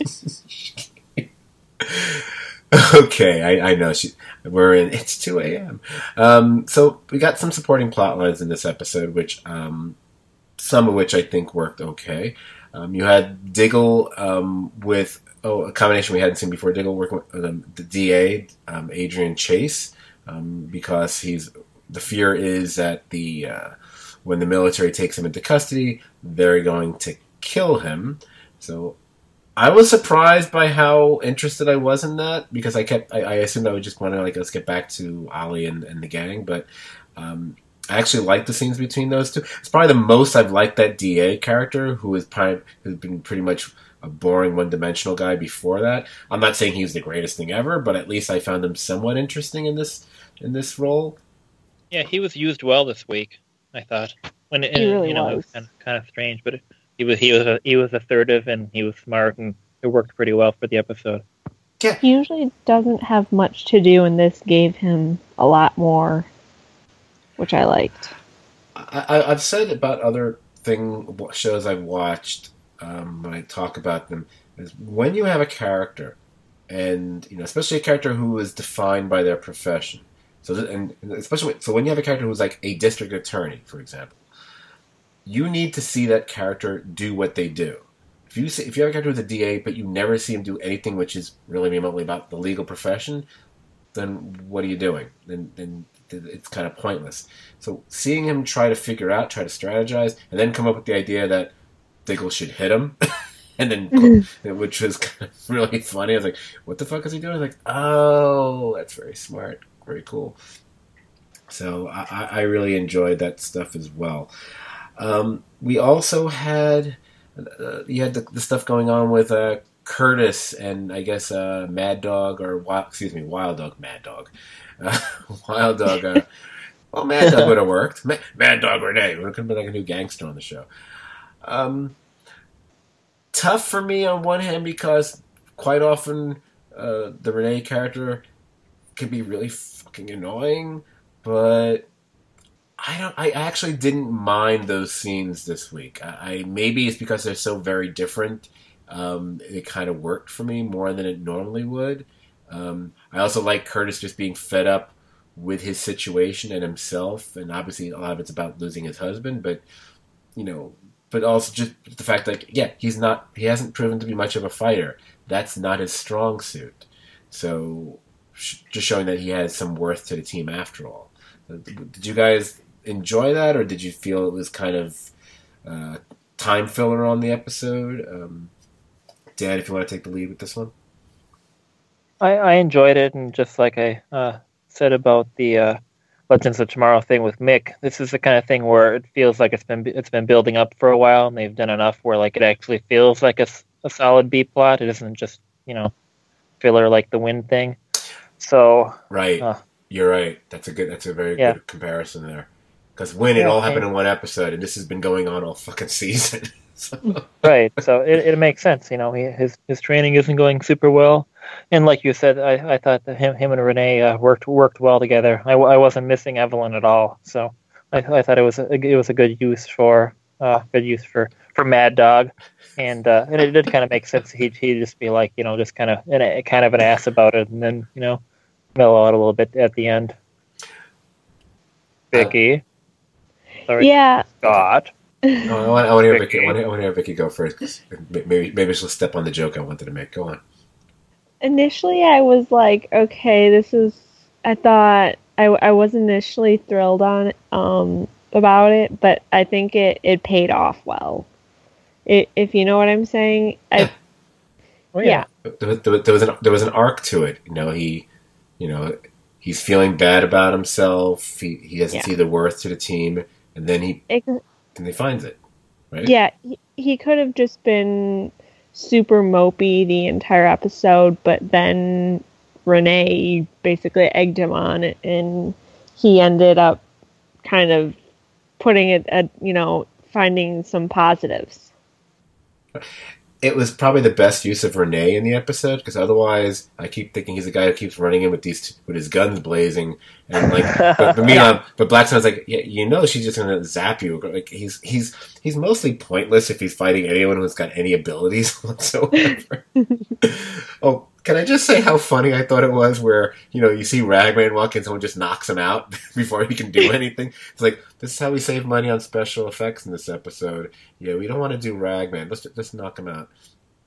S1: Okay, I know. It's 2 a.m. So we got some supporting plot lines in this episode, which some of which I think worked okay. You had Diggle with a combination we hadn't seen before. Diggle working with the DA, Adrian Chase. Because the fear is that when the military takes him into custody, they're going to kill him. So I was surprised by how interested I was in that, because I assumed I would just want to let's get back to Ollie and the gang, but I actually liked the scenes between those two. It's probably the most I've liked that DA character, who's been pretty much a boring one-dimensional guy before that. I'm not saying he's the greatest thing ever, but at least I found him somewhat interesting in this role.
S2: Yeah, he was used well this week, I thought. He really was. It was kind of strange, but he was assertive and he was smart, and it worked pretty well for the episode.
S3: Yeah. He usually doesn't have much to do, and this gave him a lot more, which I liked.
S1: I've said about other shows I've watched, when I talk about them, is when you have a character, and especially a character who is defined by their profession. So when you have a character who's like a district attorney, for example, you need to see that character do what they do. If you have a character who's a DA, but you never see him do anything which is really remotely about the legal profession, then what are you doing? Then it's kind of pointless. So seeing him try to strategize, and then come up with the idea that Diggle should hit him, and then which was kind of really funny. I was like, "What the fuck is he doing?" I was like, "Oh, that's very smart, very cool." So I really enjoyed that stuff as well. We also had you had the stuff going on with Curtis and I guess Mad Dog or Wild Dog, Mad Dog, Wild Dog. Well, Mad Dog would have worked. Mad Dog Renee would have been like a new gangster on the show. Tough for me on one hand because quite often the Renee character can be really fucking annoying, but I actually didn't mind those scenes this week. Maybe it's because they're so very different. It kind of worked for me more than it normally would. I also like Curtis just being fed up with his situation and himself, and obviously a lot of it's about losing his husband, but but also just the fact that he hasn't proven to be much of a fighter. That's not his strong suit. So just showing that he has some worth to the team after all. Did you guys enjoy that, or did you feel it was kind of time filler on the episode? Dan, if you want to take the lead with this one.
S2: I enjoyed it, and just like I said about the Legends of Tomorrow thing with Mick, this is the kind of thing where it feels like it's been building up for a while, and they've done enough where like it actually feels like a solid B plot. It isn't just filler like the Wind thing. So
S1: right, you're right. That's a very good comparison there. Because Wind, it all happened in one episode, and this has been going on all fucking season.
S2: Right, so it makes sense. His training isn't going super well, and like you said, I thought that him and Renee worked well together. I wasn't missing Evelyn at all, so I thought it was a good use for Mad Dog, and it did kind of make sense. He'd just be like just kind of an ass about it, and then mellow out a little bit at the end. Vicky, sorry,
S3: yeah,
S2: God.
S1: I want to hear Vicky. I want to hear Vicky go first. 'Cause maybe she'll step on the joke I wanted to make. Go on.
S3: Initially, I was like, okay, this is. I thought I was initially thrilled on about it, but I think it paid off well. If you know what I'm saying, yeah.
S1: There was an arc to it. He's feeling bad about himself. He doesn't see the worth to the team, and then he finds it, right?
S3: Yeah, he could have just been super mopey the entire episode, but then Renee basically egged him on, and he ended up kind of putting it at, finding some positives.
S1: It was probably the best use of Renee in the episode, because otherwise I keep thinking he's a guy who keeps running in with his guns blazing, and but Black Sun's like, she's just gonna zap you. Like he's mostly pointless if he's fighting anyone who's got any abilities whatsoever. Oh, can I just say how funny I thought it was where you see Ragman walk in, someone just knocks him out before he can do anything. It's like, this is how we save money on special effects in this episode. Yeah, we don't want to do Ragman. Let's just knock him out.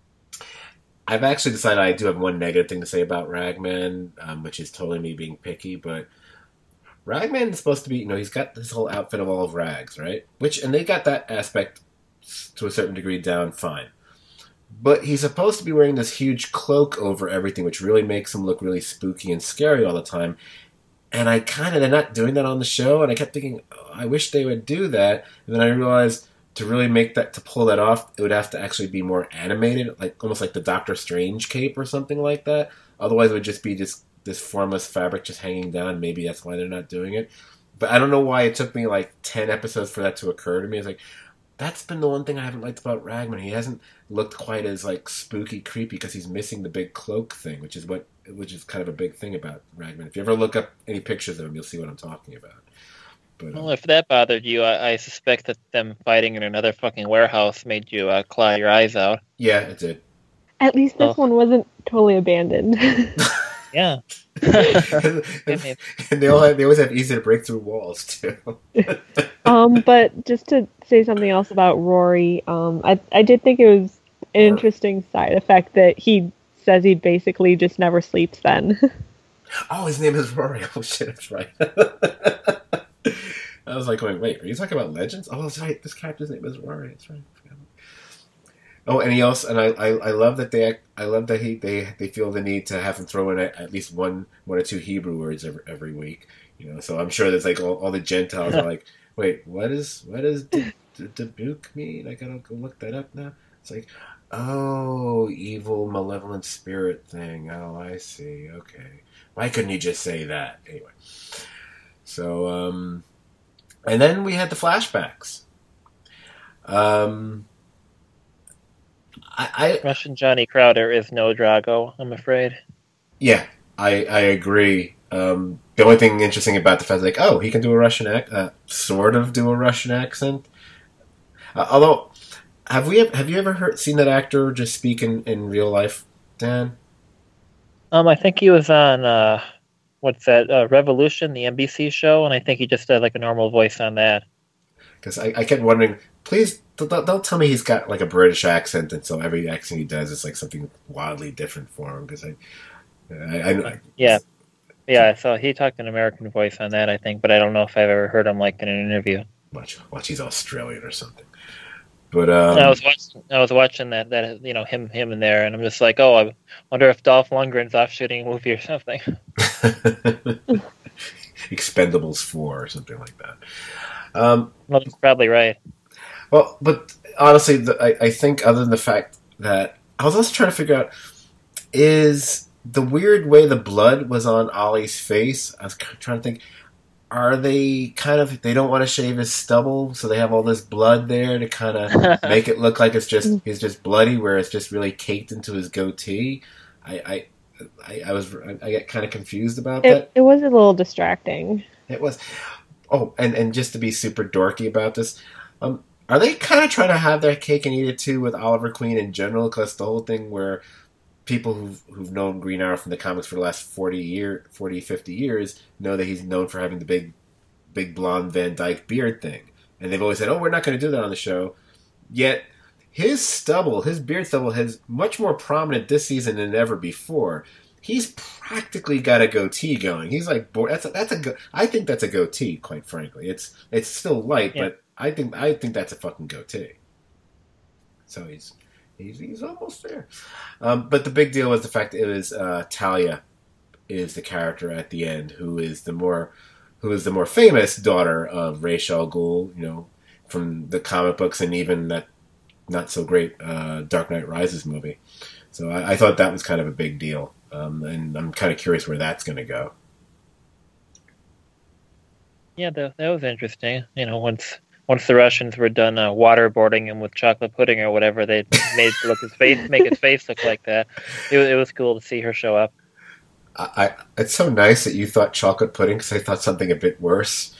S1: I've actually decided I do have one negative thing to say about Ragman, which is totally me being picky, but Ragman is supposed to be, he's got this whole outfit of all of rags, right? And they got that aspect to a certain degree down fine. But he's supposed to be wearing this huge cloak over everything, which really makes him look really spooky and scary all the time. And they're not doing that on the show, and I kept thinking, I wish they would do that. And then I realized to pull that off, it would have to actually be more animated, like almost like the Doctor Strange cape or something like that. Otherwise, it would just be this formless fabric just hanging down. Maybe that's why they're not doing it. But I don't know why it took me like 10 episodes for that to occur to me. It's like, that's been the one thing I haven't liked about Ragman. He hasn't looked quite as like spooky, creepy, because he's missing the big cloak thing, which is kind of a big thing about Ragman. If you ever look up any pictures of him, you'll see what I'm talking about. But,
S2: well, if that bothered you, I suspect that them fighting in another fucking warehouse made you claw your eyes out.
S1: Yeah, it did.
S3: At least this one wasn't totally abandoned.
S2: Yeah.
S1: and they always have easy to break through walls too.
S3: But just to say something else about Rory, I did think it was an interesting side effect that he says he basically just never sleeps then.
S1: Oh, his name is Rory. Oh shit, that's right. I was like going, wait, are you talking about Legends? Oh, that's right. This character's name is Rory. That's right. Oh, and he also, and I love that I love that they feel the need to have him throw in at least one or two Hebrew words every week. You know, so I'm sure there's like all the Gentiles are like, wait, what does Dubuque mean? I gotta go look that up now. It's like, oh, evil, malevolent spirit thing. Oh, I see. Okay, why couldn't you just say that anyway? So, and then we had the flashbacks.
S2: Russian Johnny Crowder is no Drago, I'm afraid.
S1: Yeah, I agree. The only thing interesting about the fact, like, oh, he can do a Russian sort of do a Russian accent. Although, have you ever seen that actor just speak in real life, Dan?
S2: I think he was on what's that? Revolution, the NBC show, and I think he just did like a normal voice on that.
S1: Because I kept wondering, please don't tell me he's got like a British accent, and so every accent he does is like something wildly different for him. Because
S2: yeah. So he talked an American voice on that, I think, but I don't know if I've ever heard him like in an interview.
S1: Watch he's Australian or something. But
S2: I was watching that you know him in there, and I'm just like, oh, I wonder if Dolph Lundgren's off shooting a movie or something.
S1: Expendables 4 or something like that.
S2: Well, that's probably right.
S1: Well, but honestly, I think other than the fact that I was also trying to figure out is the weird way the blood was on Ollie's face. I was trying to think, are they they don't want to shave his stubble, so they have all this blood there to kind of make it look like he's just bloody, where it's just really caked into his goatee. I get kind of confused about that.
S3: It was a little distracting.
S1: It was. Oh, and just to be super dorky about this, are they kind of trying to have their cake and eat it too with Oliver Queen in general? Because the whole thing where people who've known Green Arrow from the comics for the last 40, 50 years know that he's known for having the big blonde Van Dyke beard thing. And they've always said, oh, we're not going to do that on the show. Yet his beard stubble is much more prominent this season than ever before. He's practically got a goatee going. He's like, I think that's a goatee, quite frankly. It's still light, yeah. But I think that's a fucking goatee. So he's almost there. But the big deal was the fact that it was Talia is the character at the end who is the more famous daughter of Ra's al Ghul, you know, from the comic books and even that not so great Dark Knight Rises movie. So I thought that was kind of a big deal. And I'm kind of curious where that's going to go.
S2: Yeah, that was interesting. You know, once the Russians were done waterboarding him with chocolate pudding or whatever, they make his face look like that. It was cool to see her show up.
S1: It's so nice that you thought chocolate pudding because I thought something a bit worse.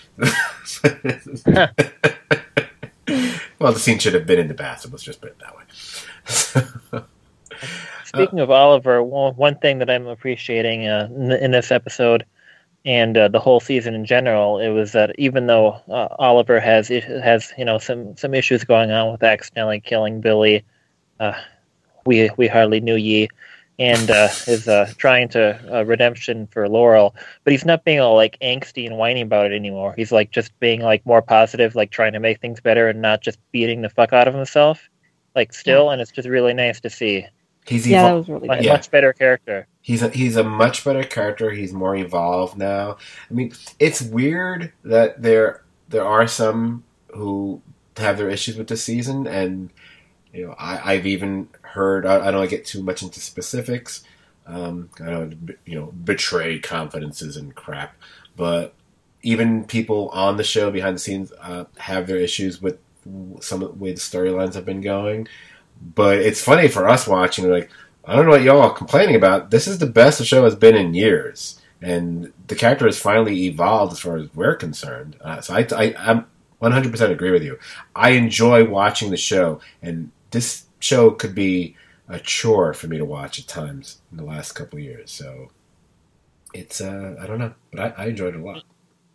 S1: Well, the scene should have been in the bathroom. Let's just put it that way.
S2: Speaking of Oliver, one thing that I'm appreciating in this episode and the whole season in general, it was that even though Oliver has you know some issues going on with accidentally killing Billy, we hardly knew ye, and is trying to redemption for Laurel, but he's not being all like angsty and whiny about it anymore. He's like just being like more positive, like trying to make things better and not just beating the fuck out of himself, like still, and it's just really nice to see.
S3: That was really good.
S2: Much better character.
S1: He's a much better character. He's more evolved now. I mean, it's weird that there are some who have their issues with this season, and you know, I've even heard. I don't want to get too much into specifics. I don't betray confidences and crap, but even people on the show behind the scenes have their issues with some of the way the storylines have been going. But it's funny for us watching, like, I don't know what y'all are complaining about. This is the best the show has been in years. And the character has finally evolved as far as we're concerned. So I'm 100% agree with you. I enjoy watching the show. And this show could be a chore for me to watch at times in the last couple of years. So it's, I don't know. But I enjoyed it a lot.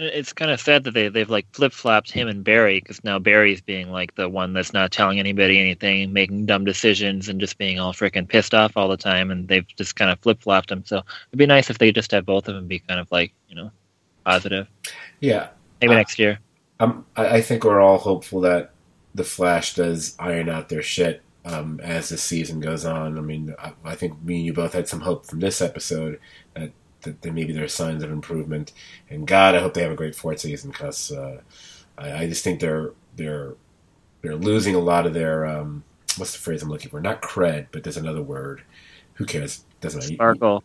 S2: It's kind of sad that they've like flip flopped him and Barry, because now Barry's being like the one that's not telling anybody anything, making dumb decisions, and just being all freaking pissed off all the time. And they've just kind of flip flopped him. So it'd be nice if they just have both of them be kind of like, positive.
S1: Yeah,
S2: maybe next year.
S1: I think we're all hopeful that the Flash does iron out their shit as the season goes on. I mean, I think me and you both had some hope from this episode that maybe there are signs of improvement. And God, I hope they have a great fourth season, because I just think they're losing a lot of their what's the phrase I'm looking for? Not cred, but there's another word. Who cares? Doesn't matter.
S2: Sparkle.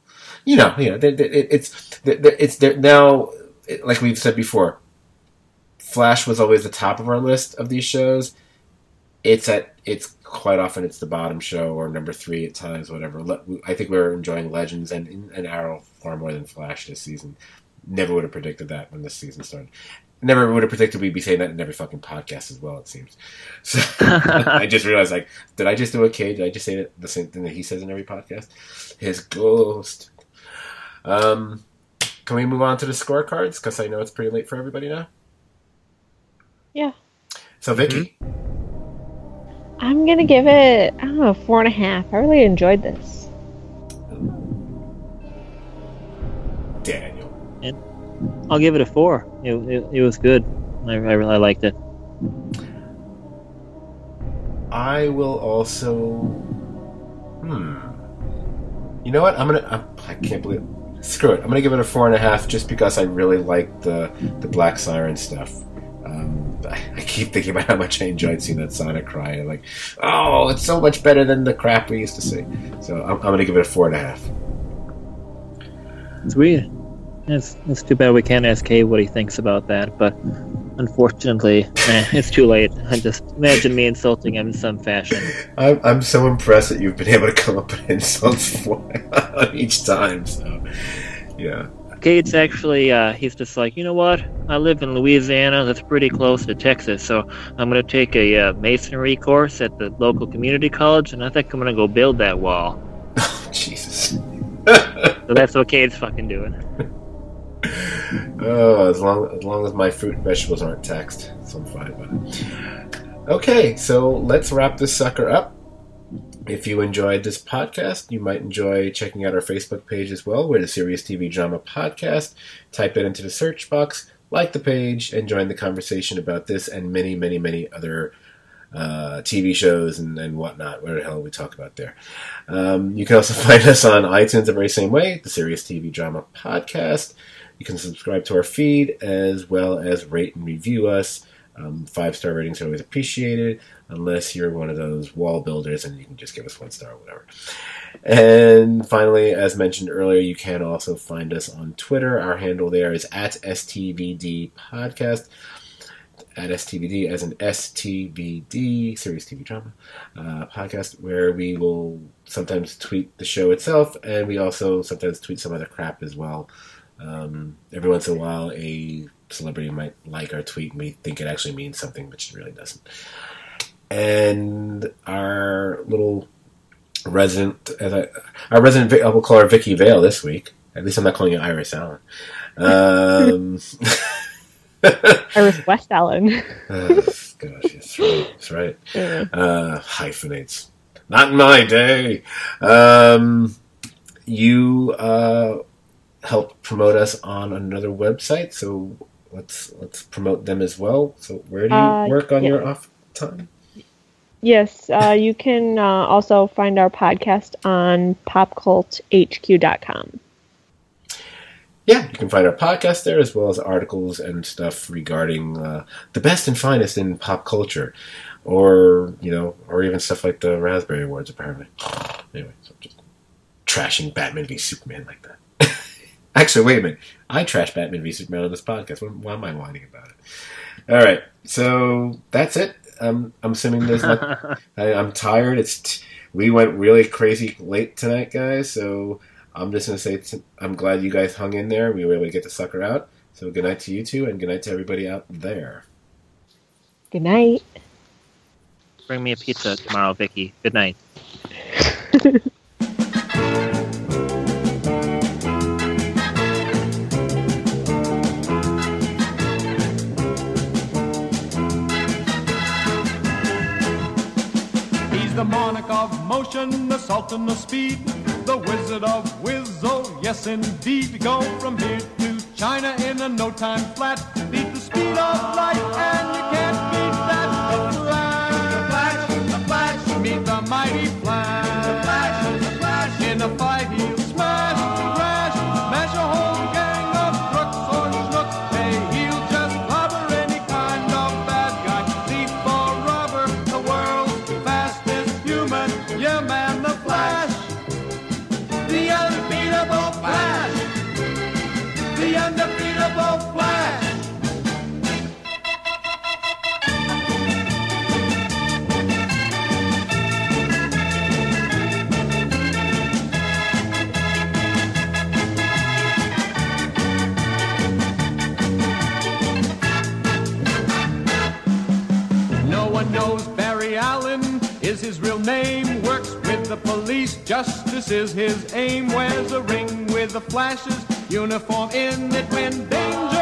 S1: It's now, like we've said before, Flash was always the top of our list of these shows. It's quite often it's the bottom show or number 3 at times, whatever. I think we're enjoying Legends and Arrow far more than Flash this season. Never would have predicted that when this season started. Never would have predicted we'd be saying that in every fucking podcast as well, it seems. So I just realized, like, did I just do a Did I just say the same thing that he says in every podcast? His ghost. Can we move on to the scorecards? Because I know it's pretty late for everybody now.
S3: Yeah.
S1: So, Vicky.
S3: I'm going to give it, 4.5. I really enjoyed this.
S1: Daniel.
S2: I'll give it a 4. It was good. I really liked it.
S1: I will also... You know what? I can't believe... Screw it. I'm going to give it a 4.5 just because I really like the Black Siren stuff. I keep thinking about how much I enjoyed seeing that Sonic cry. I'm like, oh, it's so much better than the crap we used to see. So I'm going to give it a 4.5.
S2: It's weird. It's too bad we can't ask Cave what he thinks about that, but unfortunately, it's too late. I just imagine me insulting him in some fashion.
S1: I'm so impressed that you've been able to come up with insults for each time. So, yeah.
S2: Cade's actually, he's just like, you know what? I live in Louisiana. That's pretty close to Texas, so I'm going to take a masonry course at the local community college, and I think I'm going to go build that wall.
S1: Oh, Jesus.
S2: So that's what Cade's fucking doing.
S1: Oh, as long as my fruit and vegetables aren't taxed, so I'm fine with it. Okay, so let's wrap this sucker up. If you enjoyed this podcast, you might enjoy checking out our Facebook page as well. We're the Serious TV Drama Podcast. Type it into the search box, like the page, and join the conversation about this and many, many, many other TV shows and whatnot. What the hell we talk about there? You can also find us on iTunes the very same way, the Serious TV Drama Podcast. You can subscribe to our feed as well as rate and review us. 5-star ratings are always appreciated, unless you're one of those wall builders and you can just give us 1 star or whatever. And finally, as mentioned earlier, you can also find us on Twitter. Our handle there is at STVD Podcast. At STVD as in STVD, Serious TV Drama Podcast, where we will sometimes tweet the show itself, and we also sometimes tweet some other crap as well. Every once in a while, a celebrity might like our tweet and we think it actually means something, which it really doesn't. And our little resident, we'll call her Vicky Vale this week. At least I'm not calling you Iris Allen.
S3: Iris West Allen.
S1: Gosh, that's right. Yeah. Hyphenates. Not in my day. You help promote us on another website, so let's promote them as well. So where do you work on your off time?
S3: Yes, you can also find our podcast on popculthq.com.
S1: Yeah, you can find our podcast there as well as articles and stuff regarding the best and finest in pop culture, or even stuff like the Raspberry Awards. Apparently, anyway, so just trashing Batman v Superman like that. Actually, wait a minute. I trash Batman v Superman on this podcast. Why am I whining about it? All right, so that's it. I'm assuming there's not... I'm tired. We went really crazy late tonight, guys, so I'm just going to say I'm glad you guys hung in there. We were able to get the sucker out. So good night to you two, and good night to everybody out there.
S3: Good night.
S2: Bring me a pizza tomorrow, Vicky. Good night.
S5: the monarch of motion, the sultan of speed, the wizard of whizzle, yes indeed. Go from here to China in a no time flat. Beat the speed of light and you can't beat that. The Flash, the Flash, meet the mighty Flash. The Flash, in a fight he'll smash, crash, mash a whole gang of crooks or schnooks. Hey, he'll just clobber any kind of bad guy, thief or robber, the world's fastest human. Yeah, man, the Flash, the unbeatable Flash, the undefeatable Flash. No one knows Barry Allen is his real name. Works with the police, justice is his aim. Wears a ring with the Flash's uniform in it when danger